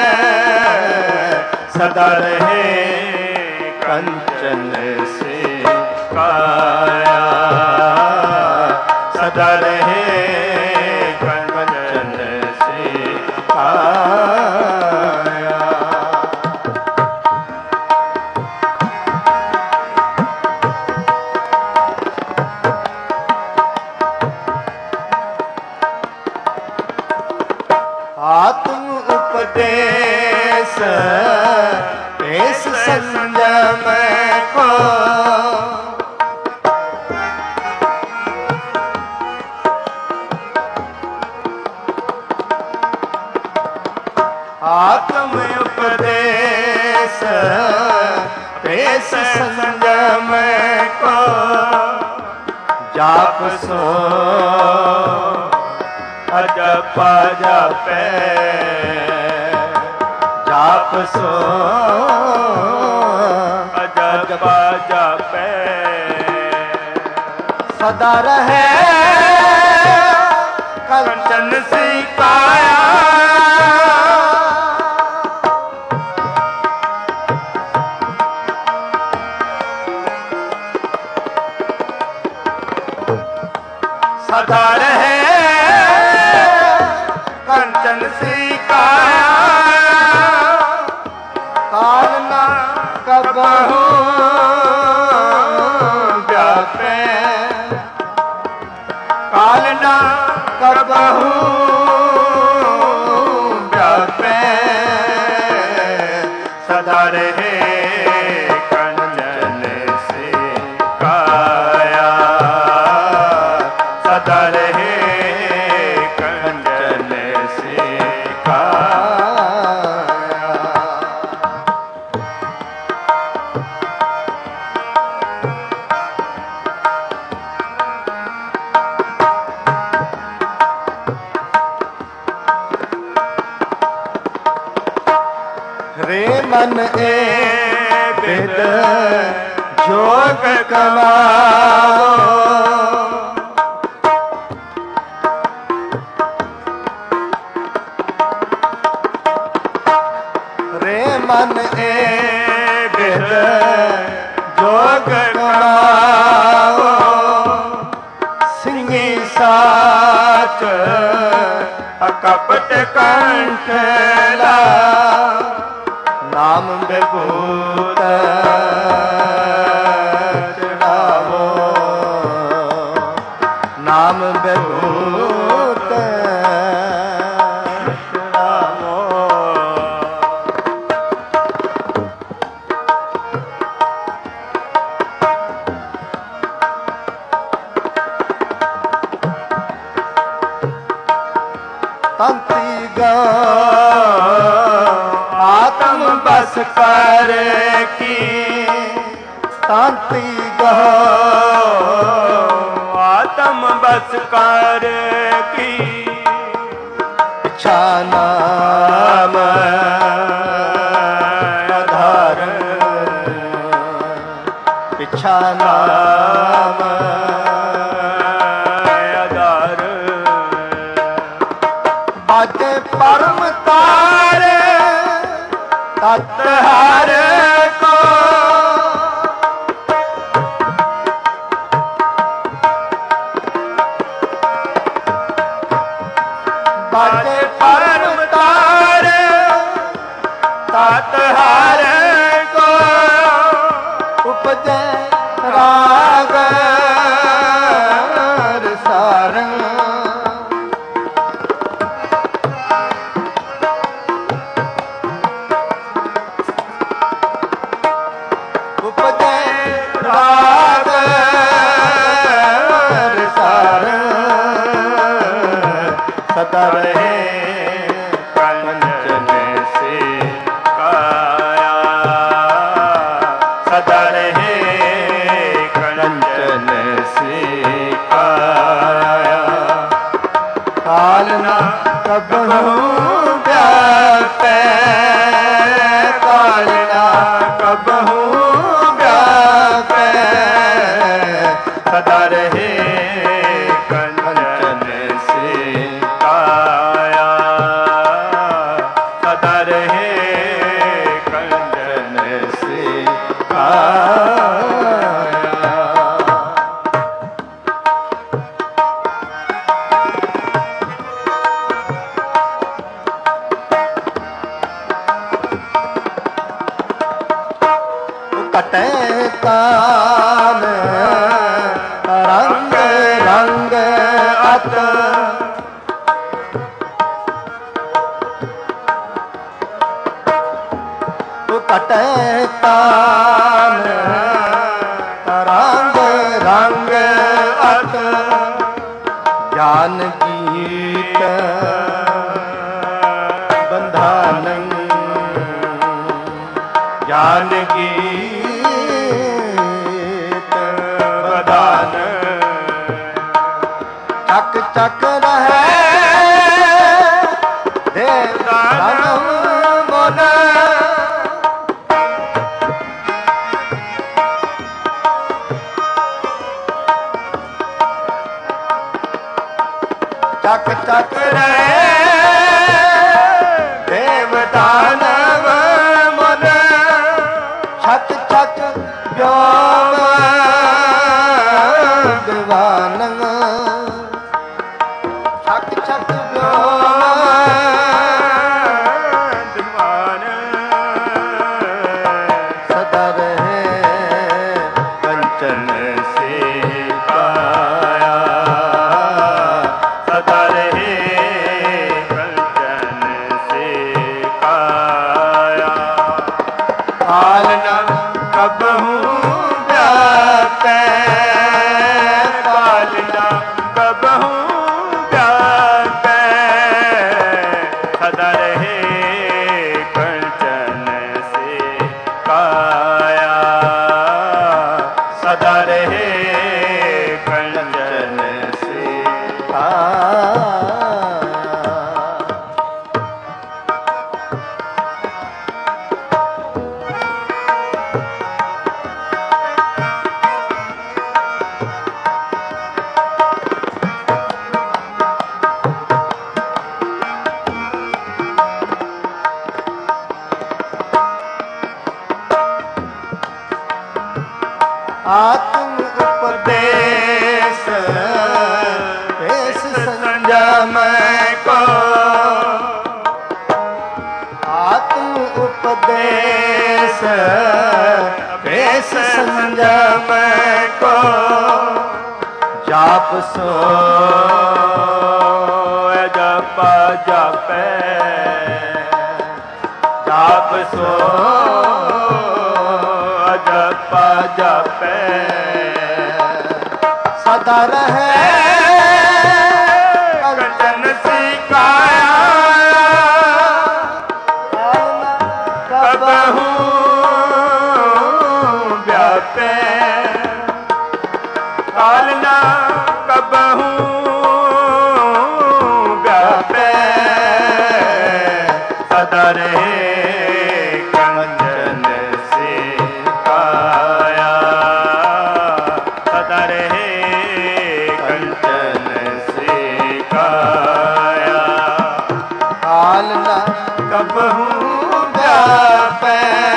सदा रहे कंचन से काया, सदा रहे कंचन से काया। आत्म उपदेश पेश संयम को, आत्म उपदेश पेश संयम को, जाप सो अजप जपै, जाप सो अजप ਜਪਾ ਜਾਪੈ ਸਦਾ ਰਹੇ ਕੰਚਨ ਸੀ ਕਾਇਆ ਸਦਾ ਰਹੇ ਕੰਚਨ ਸੀ ਕਾਇਆ ਕਾਲ ਨਾ ਕਬਹੂ ਵਿਆਪੈ ਕਾਲ ਨਾ ਕਬਹੂ ਵਿਆਪੈ ਸਦਾ ਰਹੇ ਕੰਚਨ ਸੇ ਕਾਇਆ ਸਦਾ ਰਹੇ ਕੰਚਨ ਸੇ ਕਾਇਆ ਰੇ ਮਨ ਏ ਬਿਦ ਜੋਗ ਕਮਾਵੋ ਰੇ ਮਨ ਏ ਬਿਦ ਜੋਗ ਕਮਾਵੋ ਸਿੰਘੀ ਸਾਚ ਅਕਪਟ ਕੰਠ ਲਾ ਨਾਮ ਬਿਭੂਤ ਚੜਾਵੋ ਨਾਮ ਬਿਭੂਤ ਚੜਾਵੋ ਤੰਤੀ ਗਾ ਆਤਮ ਬਸ ਕਰ ਕੀ ਤਾਂਤੀ ਗੋ ਆਤਮ ਬਸ ਕਰ ਕੀ ਪਿਛਾ ਨਾਮ ਆਧਾਰ ਪਿਛਾ ਨਾਮ ਆਧਾਰ ਬਾਜੇ ਪਰਮ ਤਾਰੇ ਤਤ ਹਰ ਕੋ ਬਾਜੇ ਪਰਮ ਤਾਰੇ ਤਤ ਹਰ ਕੋ ਉਪਜੈ ਰਾਗ ਰਸਾਰੰ ਰਾਗ ਰਸਾਰੰ ਸਦਾ ਰਹੇ ਕੰਚਨ ਸੇ ਕਾਇਆ ਸਦਾ ਰਹੇ ਕੰਚਨ ਸੇ ਕਾਇਆ ਕਾਲ ਨਾ ਕਬਹੂ ਵਿਆਪੈ ਕਾਲ ਨਾ ਕਬਹੂ ਵਿਆਪੈ ਸਦਾ ਰਹੇ ਕੰਚਨ ਸੇ ਕਾਇਆ ਸਦਾ ਰਹੇ ਕੰਚਨ ਸੇ ਕਾਇਆ ਕਟੈ ਕਾਨ ਰੰਗ ਰੰਗ ਅਤ ਕਟੈ ਕਾਨ ਰੰਗ ਰੰਗ ਅਤ ਜਾਨ ਗੀਤ ਬੰਧਾਨੰ ਜਾਨ ਗੀਤ ਬਦਾਨ ਚੱਕ ਚੱਕ ਰਹੇ ਦੇਵ ਮਨ ਚੱਕ ਚੱਕ ਰਹੇ ਦੇਵ ਦਾਨਵ ਮਨ ਛਕ ਛਕ ਵਿਆਮ ਦੀਵਾਨ ਛਕ ਛਕ ਵਿਆਮ ਦੀਵਾਨ ਸਦਾ ਰਹੇ ਕੰਚਨ ਸੇ ਕਾਇਆ ਸਦਾ ਰਹੇ ਕੰਚਨ ਸੇ ਕਾਇਆ ਆਲਨਾ ਕਬਹੂ ਵਿਆਪੈ ਪਾਲਨਾ ਕਬਹੂ ਵਿਆਪੈ ਸਦਾ ਰਹੇ ਕੰਚਨ ਸੇ ਕਾਇਆ ਸਦਾ ਰਹੇ ਕੰਚਨ ਸੇ ਕਾਇਆ आत्म उपदेश पेश संयम को आत्म उपदेश पेश संयम को जाप सो जप जपे जाप सो जप जपे सदा रहे कंचन सी काया कबहू व्यापे कालना कबहू व्यापे सदा रहे कंचन से काया सदा रहे कंचन से काया कालना कबहू व्यापै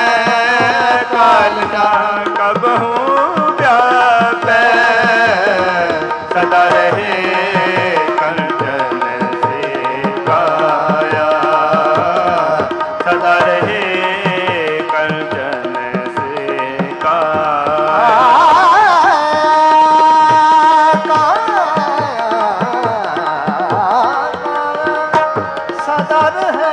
कालना कबहू व्यापै सदा रहे कंचन से काया सदा रहे कंचन से सदा रहे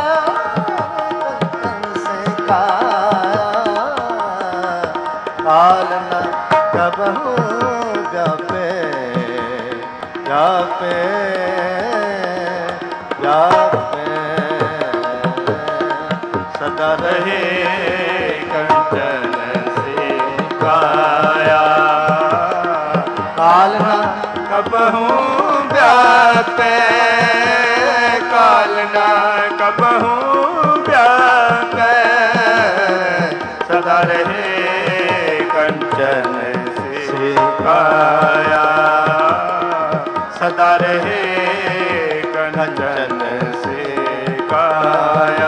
कालना कबहू व्यापे व्यापे व्यापे सदा रहे कंचन से काया कालना कबहू व्यापे कालना कबहू व्यापे सदा रहे कंचन से काया सदा रहे कंचन से काया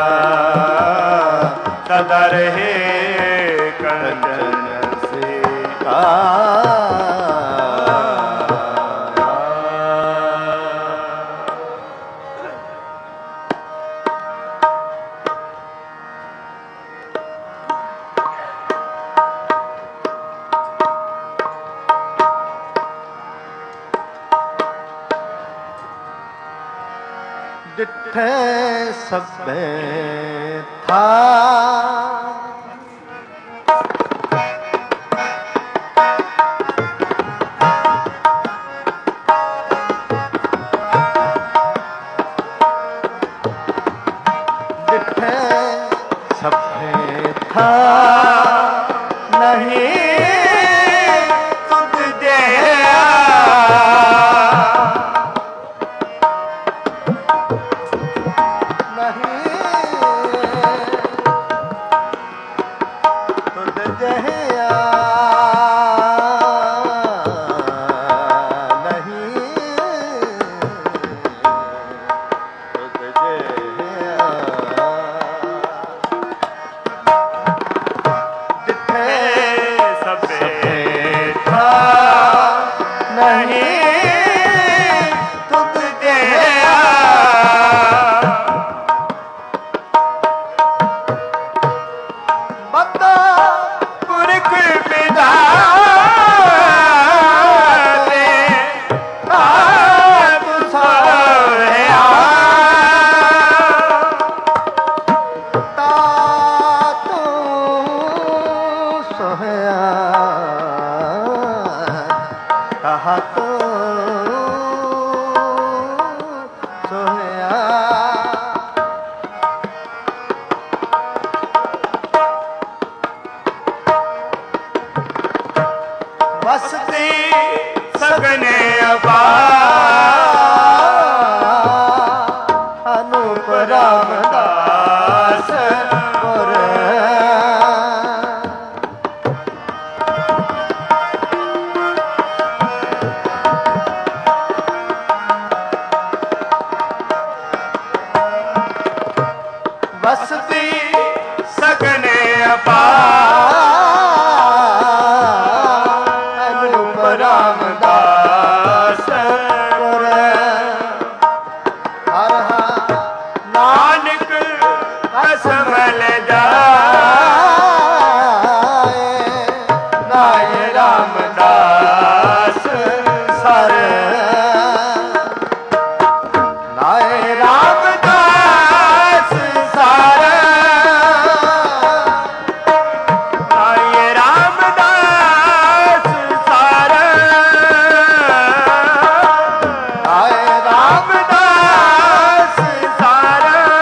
सदा रहे कंचन से काया डिठे सबे था डिठे सबे था नहीं ਵਸਦੀ ਸਗਨੇ ਅਪਾਰ ਅਨੂਪ ਰਾਮਦਾਸ ਗੁਰ ਵਸਦੀ ਸਗਨੇ ਅਪਾਰ ਅਨੂਪ ਰਾਮਦਾਸ ਗੁਰ ਹਰ ਹਰ ਨਾਨਕ ਕਸਮ ਲੈ ਜਾਏ ਨਾਏ ਰਾਮਦਾਸ ਸਰ ਨਾਏ ਰਾਮਦਾਸ ਸਰ ਨਾਏ ਰਾਮਦਾਸ ਸਰ ਨਾਏ ਰਾਮਦਾਸ ਸਰ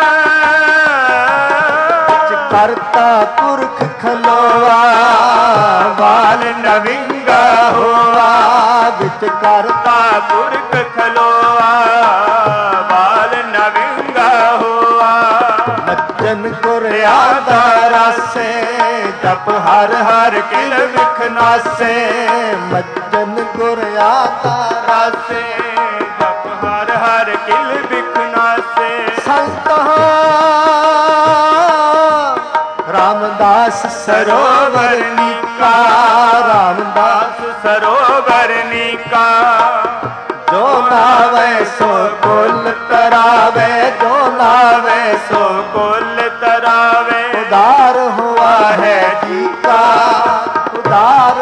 ਕਰਤਾ ਪੁਰਖ ਖਲੋਆ ਬਾਲ ਨਵਿੰਗਾ ਹੋਆ ਵਿੱਚ ਕਰਤਾ ਪੁਰਖ ਖਲੋਆ ਬਾਲ ਨਵਿੰਗਾ ਹੋਆ ਨੱਚਨ ਕੁਰਿਆ ਦਾ ਰਾਸੇ ਜਪ ਹਰ ਹਰ ਕਿਲ ਵਿਖ ਨਾਸੇ ਮੱਜਨ ਕੁਰਿਆ ਦਾ ਰਾਸੇ ਜਪ ਹਰ ਹਰ ਕਿਲ ਬਿਖਨਾਸੇ ਸੰਤੋ ਰਾਮਦਾਸ ਸਰੋਵਰ ਨੀਕਾ ਰਾਮਦਾਸ ਸਰੋਵਰ ਨੀਕਾ ਜੋ ਨਾਵੇ ਸੋ ਕੁਲ ਤਰਾਵੇ ਜੋ ਨਾਵੇ ਸੋ ਕੁਲ ਤਰਾਵੇ ਉਦਾਰ ਹੁਆ ਹੈ ਜੀ ਕਾ ਉਦਾਰ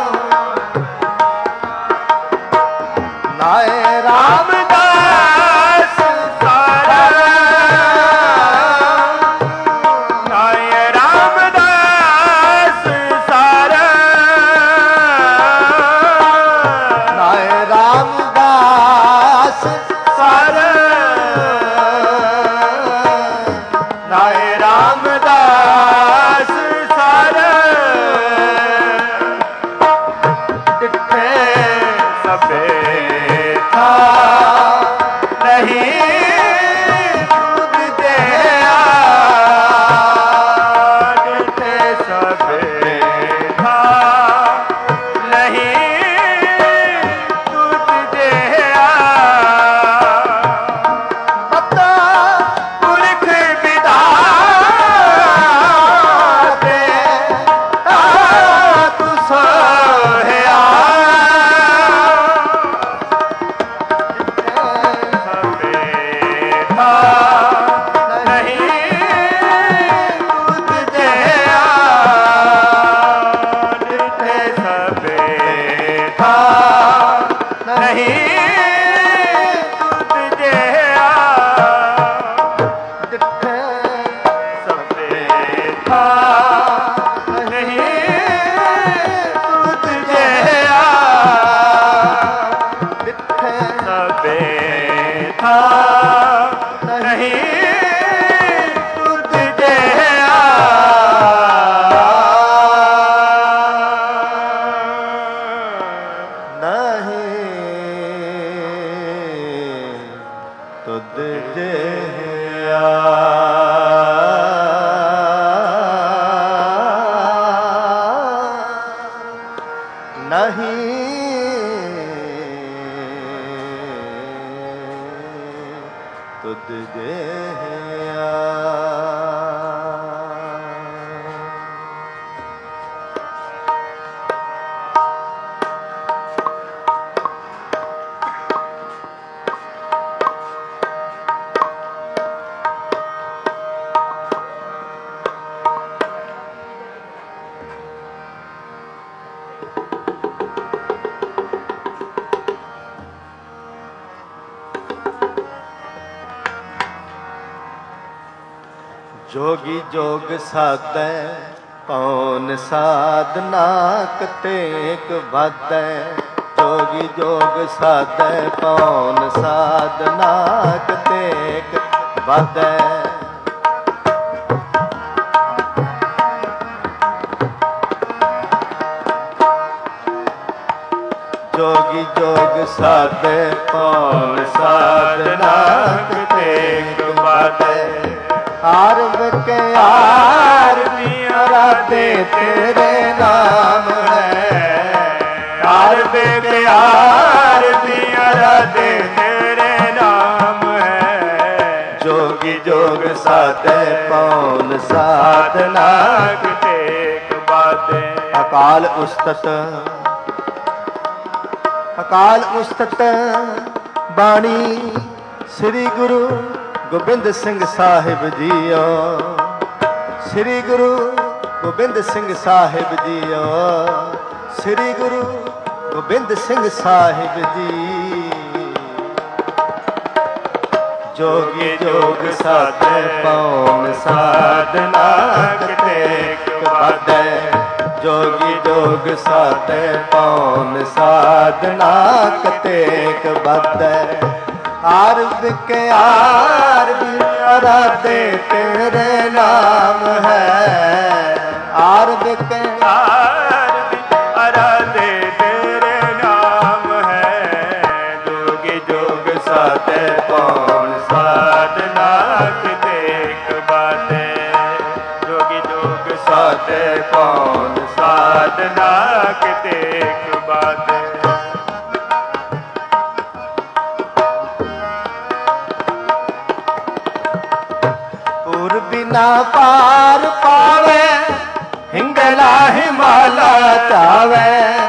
ਨਾਏ ਰਾਮਦਾਸ ਸਾਰਾ ਨਾਏ ਰਾਮਦਾਸ ਸਾਰਾ ਨਾਏ ਰਾਮਦਾਸ ਸਰ ਨਾਏ ਰਾਮਦਾਸ ਸਰ ਡਿਠੇ ਸਭੇ ਥਾ ਨਹੀਂ ਤੁਧ ਦੇਆ ਡਿਠੇ ਸਭੇ ਥਾ ਨਹੀਂ ਤੁਧ ਦੇਆ ਪਤਾ ਪੁਰਖ ਵਿਦਾਤੇ ਤੂ ਸੋਹਿਆ ਸਭੇ ਥਾ ਨਹੀਂ ਤੁਧ ਦੇਆ ਡਿਠੇ ਸਭੇ ਥਾ ਨਹੀਂ ਤੁਧ ਜਿਹਾ ਡਿਠੇ ਸਭੇ ਥਾ ਨਹੀਂ ਤੁਧ ਜਿਹਾ ਡਿਠੇ ਸਭੇ ਥਾ ਨਹੀਂ ਤੁਧ ਜਿਹਾ ਨਹੀਂ ਤੁਧ ਜਿਹਾ ਨਹੀਂ ਤੁਧ ਜਿਹਾ जोगी जोग साधै पौन साधना कतेक बाधै जोगी जोग साधै पौन साधना कतेक बाधै जोगी जोग साधे पौन साधना तेग बाधे हार बिके हार राधे तेरे नाम है हार बिके हार राधे तेरे नाम है जोगी जोग साधे पौन साधना तेग बाधे अकाल उस्तत अकाल उस्तत बाणी श्री गुरु गोबिंद सिंह साहिब जीओ श्री गुरु गोबिंद सिंह साहिब जीओ श्री गुरु गोबिंद सिंह साहिब जी जोगी जोग साधे पौन साधना तेग बाधे जोगी जोग साधे पौन साधना तेग बाधे हार बिके हार राधे तेरे नाम है हार बिके राधे तेरे नाम है जोगी जोग साधे पौन साधना तेग बाधे जोगी जोग साधे पौन साधना तेग बाधे पुर बिना पार पावे हिंगला हिमाला चावे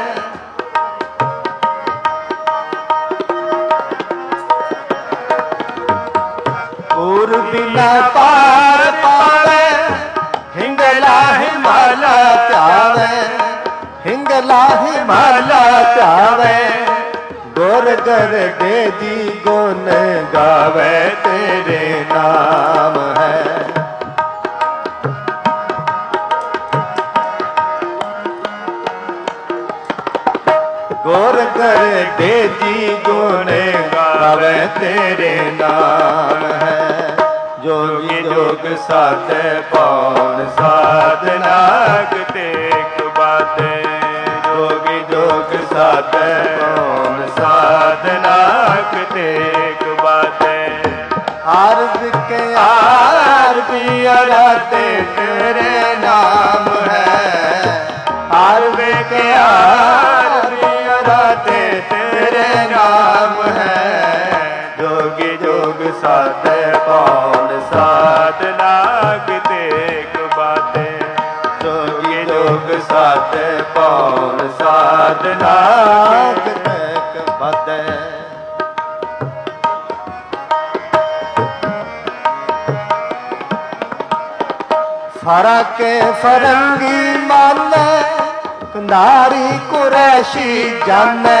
पुर बिना पार पावे हिंगला हिमाला चावे हिंगला हिमाला चावे गोर गर दे दी गुन गावे तेरे नाम है गोर गर दे दी गुन गावे तेरे नाम है जोगी जोग साधे पौन साधना तेग बाधे जोगी जोग साधे पौन साधना तेग बाधे हार बिके हार राधे तेरे नाम है हार बिके हार राधे तेरे नाम है जोगी जोग साधे पौन साधना तेग बाधे जोगी जोग साधे पौन साधना तेग बाधे फरक फरंगी माने कंधारी कुरैशी जाने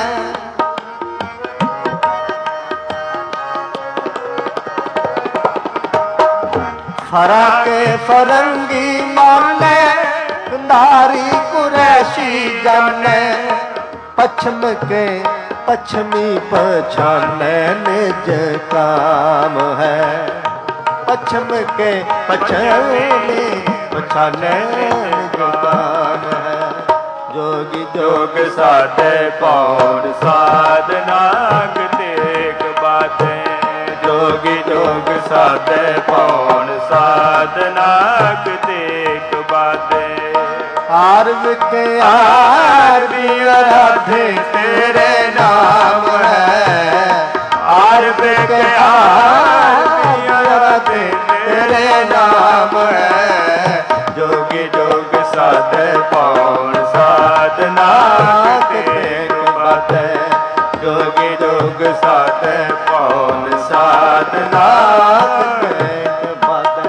फरक फरंगी माने कंधारी कुरैशी जाने पश्चिम के पश्चिमी पहचाने निज काम है पश्चिम के पश्चिमी पहचाने निज काम है जोगी जोग साधे पौन साधना तेग बाधे जोगी जोग साधे पौन साधना तेग बाधे हार बिके हार राधे तेरे नाम है हार बिके हार राधे तेरे नाम है जोगी जोग साधे पौन साधना तेग बाधे जोगी जोग साधे पौन साधना तेग बाधे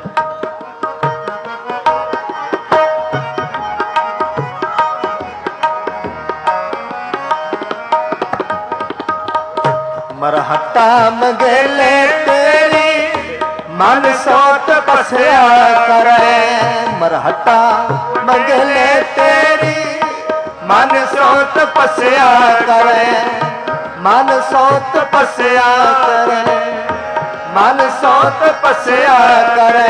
मरहटा मंगेले तेरी मन सो तपस्या करे मरहटा मंगेले तेरी मन सो तपस्या करे मन सो तपस्या करे मन सो तपस्या करे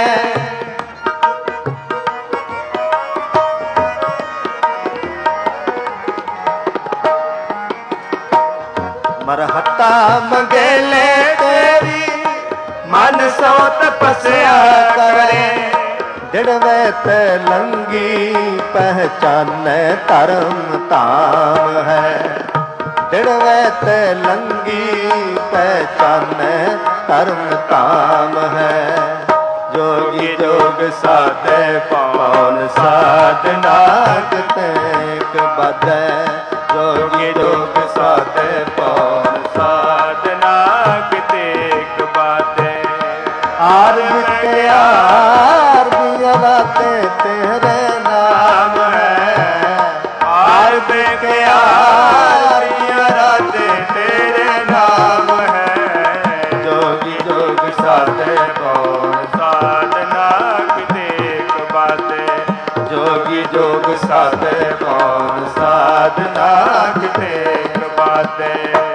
ਮਰਹੱਟਾ ਮੰਗੇਲੇ ਤੇਰੀ ਮਨ ਸੋ ਤਪਸਿਆ ਕਰੇ। ਡਿੜਵੇ ਤੇ ਲੰਗੀ ਪਹਿਚਾਨੈ ਧਰਮ ਧਾਮ ਹੈ। ਡਿੜਵੇ ਤੇ ਲੰਗੀ ਪਹਿਚਾਨੈ ਧਰਮ ਧਾਮ ਹੈ। ਜੋਗੀ ਜੋਗ ਸਾਧੇ ਪਉਨ ਸਾਧਨਾ ਤੇਕ ਬਦੈ। ਜੋਗੀ ਜੋਗ ਸਾਧੇ ਪਉਨ ਸਾਧਨਾ ਤੇਕ ਬਾਧੈ। ਆਰਬ ਕੇ ਆਰਬੀ ਰਾਤੇ ਤੇਰੇ ਨਾਮ ਹੈ। ਆਰਬ ਕੇ ਆਰਬੀ ਰਾਤੇ ਤੇਰੇ ਨਾਮ ਹੈ। ਜੋਗੀ ਜੋਗ ਸਾਧੇ ਪਉਨ ਸਾਧਨਾ ਤੇਕ ਬਾਧੈ। ਜੋਗੀ ਜੋਗ ਸਾਧੇ ਪਉਨ ਸਾਧਨਾ ਤੇਕ ਬਾਧੈ।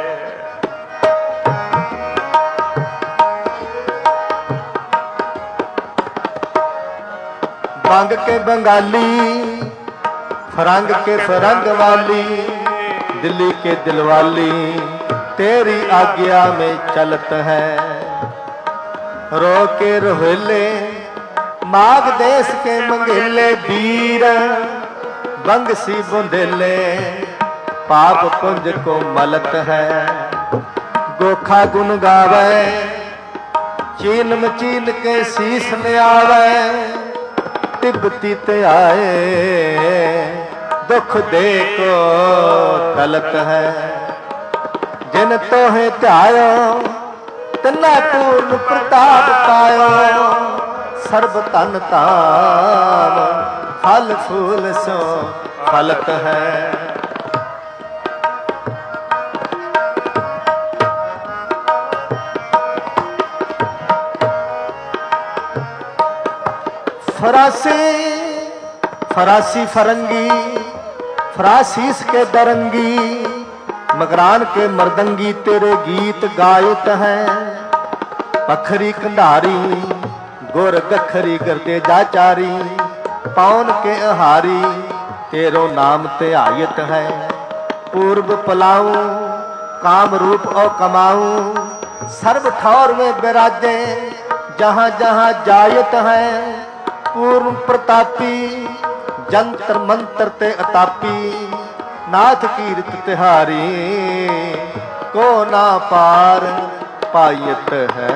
ਬੰਗ ਕੇ ਬੰਗਾਲੀ, फरंग के फरंग वाली, दिल्ली के दिलवाली, तेरी आज्ञा में चलत है। रो के रोहेले माघ देश के मंगेले वीर, बंगसी बुंदेले पाप पुंज को मलत है। गोखा गुन गावे चीन मचीन के शीस न आवे, तिब्बती ते आए दुख दे को तलत है। जिन तोहे ध्यायो तिन्ना पूर्ण प्रताप पायो, सर्ब तन ताम फल फूल सो फलत है। फरासी फरासी फरंगी, फरासीस के दरंगी, मगरान के मर्दंगी तेरे गीत गायत हैं। पखरी कंधारी गुर गखरी करते जाचारी, पौन के आहारी तेरो नाम ते आयत है। पूर्व पलाऊं काम रूप और कमाऊं, सर्व ठौर में विराजे जहाँ जहाँ जायत है। पूर्ण प्रतापी जंतर मंत्र ते अतापी, नाथ कीर्त तिहारी को ना पार पायत है।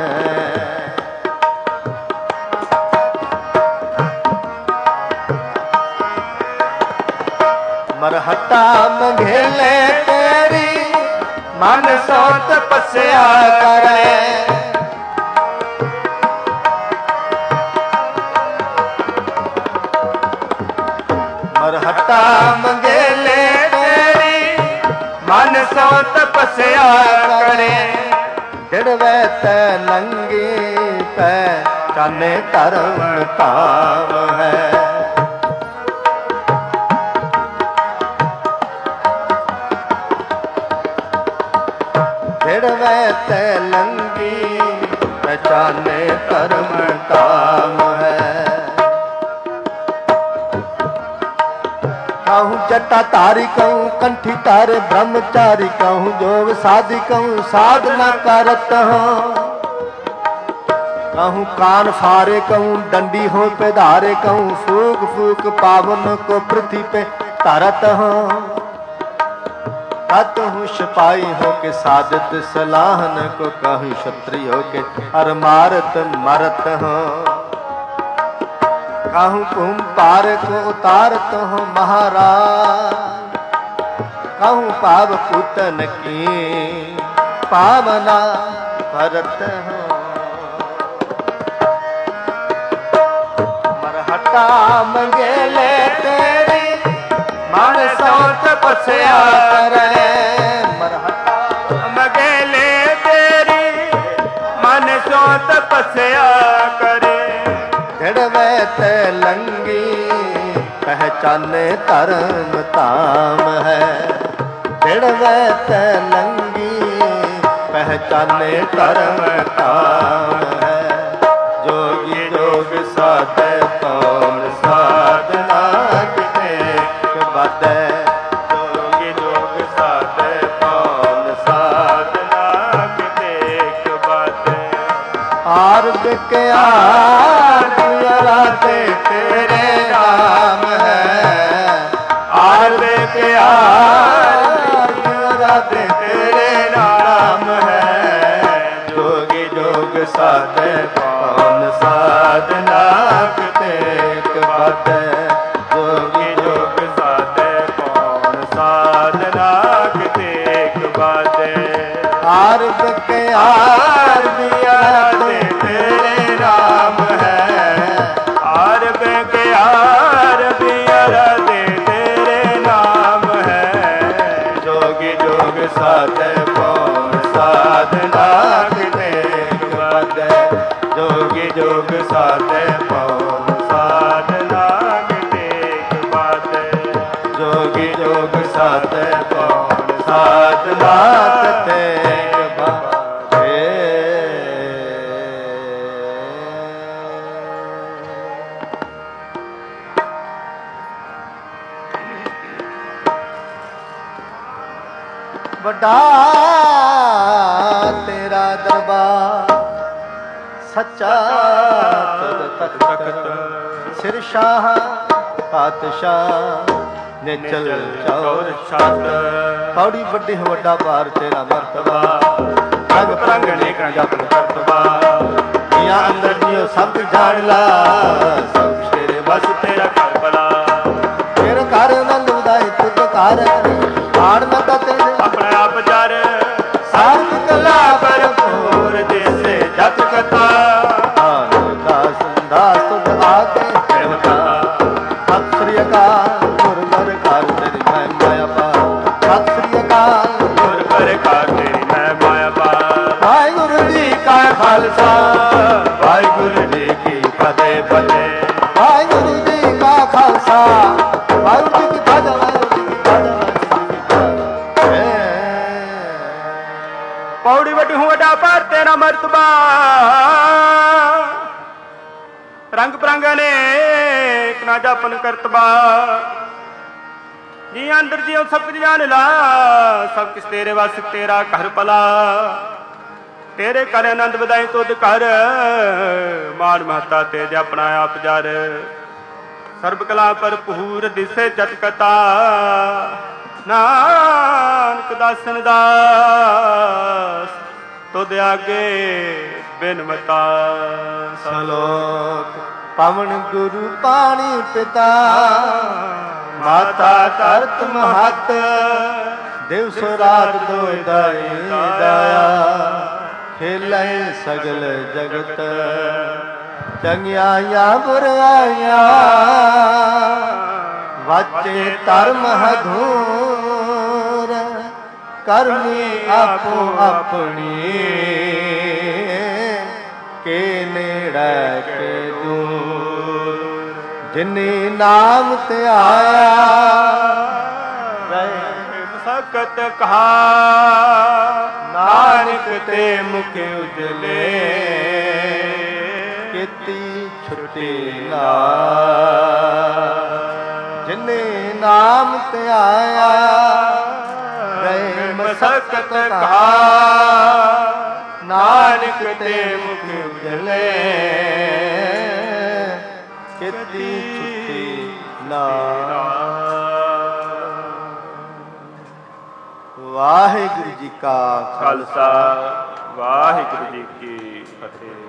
मरहटा मंगेले तेरी मन सो तपस्या करे। मरहटा मंगेले तेरी मन सो तपस्या करे। गिरवे ते लंगी पहचाने धर्म धाम है। गिरवे ते लंगी पहचाने धर्म धाम है। कहूँ जटा तारी कहूँ कंठी तारे ब्रह्मचारी कहूँ जोग साधी कहूँ साधना करत हूँ। कहूँ कान फारे कहूँ डंडी हो पे धारे कहूँ फूक फूक पावन को पृथ्वी पे तरत हूँ। कत हूँ सिपाही हो के साजत सलाहन को कहूँ क्षत्रिय हो के हर मारत मरत हूँ। कहूँ कुम पार को उतारत हो महाराज, कहूँ पाव पूतन की पावना भरत हो। मरहटा मंगेले तेरी मन सो तपस्या करे। मरहटा मंगेले तेरी मन सो तपस्या करे। गिरवे ते लंगी पहचाने धर्म धाम है। गिरवे ते लंगी पहचाने धर्म धाम है। जोगी जोग साधे पौन साधना टेक बाधै। जोगी जोग साधे पौन साधना ਬਿਕਿਆਰ ਰਾਤੇ ਤੇਰੇ ਨਾਮ ਹੈ। ਆਰ ਬਿਕਿਆਰ ਰਾਤੇ ਤੇਰੇ ਨਾਮ ਹੈ। ਜੋਗੀ ਜੋਗ ਸਾਧੇ ਪਉਨ ਸਾਧਨਾ ਕਿਤੇ ਬਾਧੈ। ਜੋਗੀ ਜੋਗ ਸਾਧੇ ਪਉਨ ਸਾਧਨਾ ਕਿਤੇ ਬਾਧੈ। ਆਰ ਬਿਕਿਆਰ ਰਾਤੇ ਤੇਰੇ ਨਾਮ ਹੈ। ਆਰ ਬਿਕਿਆਰ ਰਾਤੇ ਤੇਰੇ ਨਾਮ ਹੈ। ਜੋਗੀ ਜੋਗ ਸਾਧੇ ਪਉਨ ਸਾਧਨਾ ਕਿਤੇ ਬਾਧੈ। ਜੋਗੀ ਜੋਗ ਸਾਧੇ ਪਉਨ ਸਾਧਨਾ ਕਿਤੇ ਬਾਧੈ। ਜੋਗੀ ਜੋਗ ਸਾਧੇ ਪਉਨ ਸਾਧਨਾ ਕਿਤੇ ਵੱਡਾ ਤੇਰਾ ਦਰਬਾਰ ਸੱਚਾ ਤੁਧ ਤਖਤ। ਸਿਰ ਸ਼ਾਹ ਪਾਤਸ਼ਾਹ ਨਿਚਲ ਚੌਰ ਛੱਤ। ਪੌੜੀ ਵੱਡੀ ਵੱਡਾ ਭਾਰ ਤੇਰਾ ਮਰਤਬਾ। ਰੰਗ ਪ੍ਰੰਗ ਨੇਕਾਂ ਜਪਨ ਕਰਤਬਾ। ਜੀਆਂ ਅੰਦਰ ਜਿਉ ਸਭ ਜਾਣ ਲਾ। ਸਭ ਸ਼ੇਰੇ ਬਸ ਤੇਰਾ ਘਰ ਭਲਾ। ਫਿਰ ਘਰ ਨੰਦ ਉਦਾਈ ਤੁਧ ਘਰ ਆਣ ਨ ਤਤੇ ਆਪਣਾ ਆਪ ਜਰ। ਸਾਧ ਕਲਾ ਭਰਪੂਰ ਦੇਸੇ ਜਤ ਕਥਾ। ਦਾਸ ਦਾਸ ਤੁਧ ਆਗੇ ਦੇਵਤਾ। ਸਤਿ ਸ੍ਰੀ ਅਕਾਲ ਗੁਰ ਗੁਰ ਘਰ ਤੇਰੀ ਮੈਂ ਮਾਇਆ ਪਾ। ਸਤਿ ਸ੍ਰੀ ਅਕਾਲ ਗੁਰ ਗੁਰ ਘਰ ਤੇਰੀ ਮੈਂ ਮਾਇਆ ਪਾ। ਵਾਹਿਗੁਰੂ ਜੀ ਕਾ ਖਾਲਸਾ ਵਾਹਿਗੁਰੂ ਜੀ ਕੀ ਫਤਿਹ ਫਤਿਹ। ਵਾਹਿਗੁਰੂ ਜੀ ਕਾ ਖਾਲਸਾ ਵਾਹਿਗੁਰੂ ਜੀ ਕੀ ਫਤਿਹ। ਵਾਹਿਗੁਰੂ ਜੀ ਕੀ ਫਤਿਹ। ਪੌੜੀ ਵੱਡੀ ਹੂੰ ਵੱਡਾ ਪਰ ਤੇਰਾ ਮਰਤਬਾ। ਰੰਗ ਬਰੰਗ ਅਨੇਕ ਨਾ ਜਪਨ ਕਰਤਬਾ। ਜੀ ਅੰਦਰ ਜਿਉ ਸਭ ਕੁਝ ਜਾਣ ਲਾ। ਸਭ ਕਿਸ ਤੇਰੇ ਵਸ ਤੇਰਾ ਘਰ ਭਲਾ। ਤੇਰੇ ਘਰ ਆਨੰਦ ਵਧਾਈ ਤੁਧ ਘਰ। ਮਾਨ ਮਹਤਾ ਤੇ ਆਪਣਾ ਆਪ ਜਰ। ਸਰਬ ਕਲਾ ਭਰਪੂਰ ਦਿਸੇ ਜਤ ਕਤਾ। ਨਾਨਕ ਦਾਸਨ ਦਾਸ ਤੁਧ ਆਗੇ ਬਿਨਮਤਾ। ਸਲੋਕ ਪਵਨ ਗੁਰੂ ਪਾਣੀ ਪਿਤਾ। ਮਾਤਾ ਧਰਤ ਮਹਤ ਦਿਵਸ ਰਾਤ ਦੋਇ ਦਾਈ ਦਾਇਆ। ਖੇਲੇ ਸਗਲ ਜਗਤ ਚੰਗਿਆਈਆਂ ਬੁਰਾਈਆਂ। ਵਾਚੇ ਧਰਮ ਹਧੂਰ ਕਰਮੀ ਆਪੋ ਆਪਣੀ। ਕੇ ਨੇੜੇ ਕੇ ਦੂਰ ਜਿਨੀ ਨਾਮ ਤੇ ਆਇਆ। ਸਕਤ ਕਹਾ ਨਾਨਕ ਤੇ ਮੁਖ ਉਜਲੇ। ਕੀਤੀ ਛੁੱਟੀ ਨਾ ਜਿਨੇ ਨਾਮ ਤੇ ਆਇਆ। ਗਏ ਮਸਕਤ ਕਹਾ ਨਾਨਕ ਤੇ ਮੁਖ ਉਜਲੇ। ਕੀਤੀ ਛੁੱਟੀ ਨਾ। ਵਾਹਿਗੁਰੂ ਜੀ ਕਾ ਖਾਲਸਾ ਵਾਹਿਗੁਰੂ ਜੀ ਕੀ ਫਤਿਹ।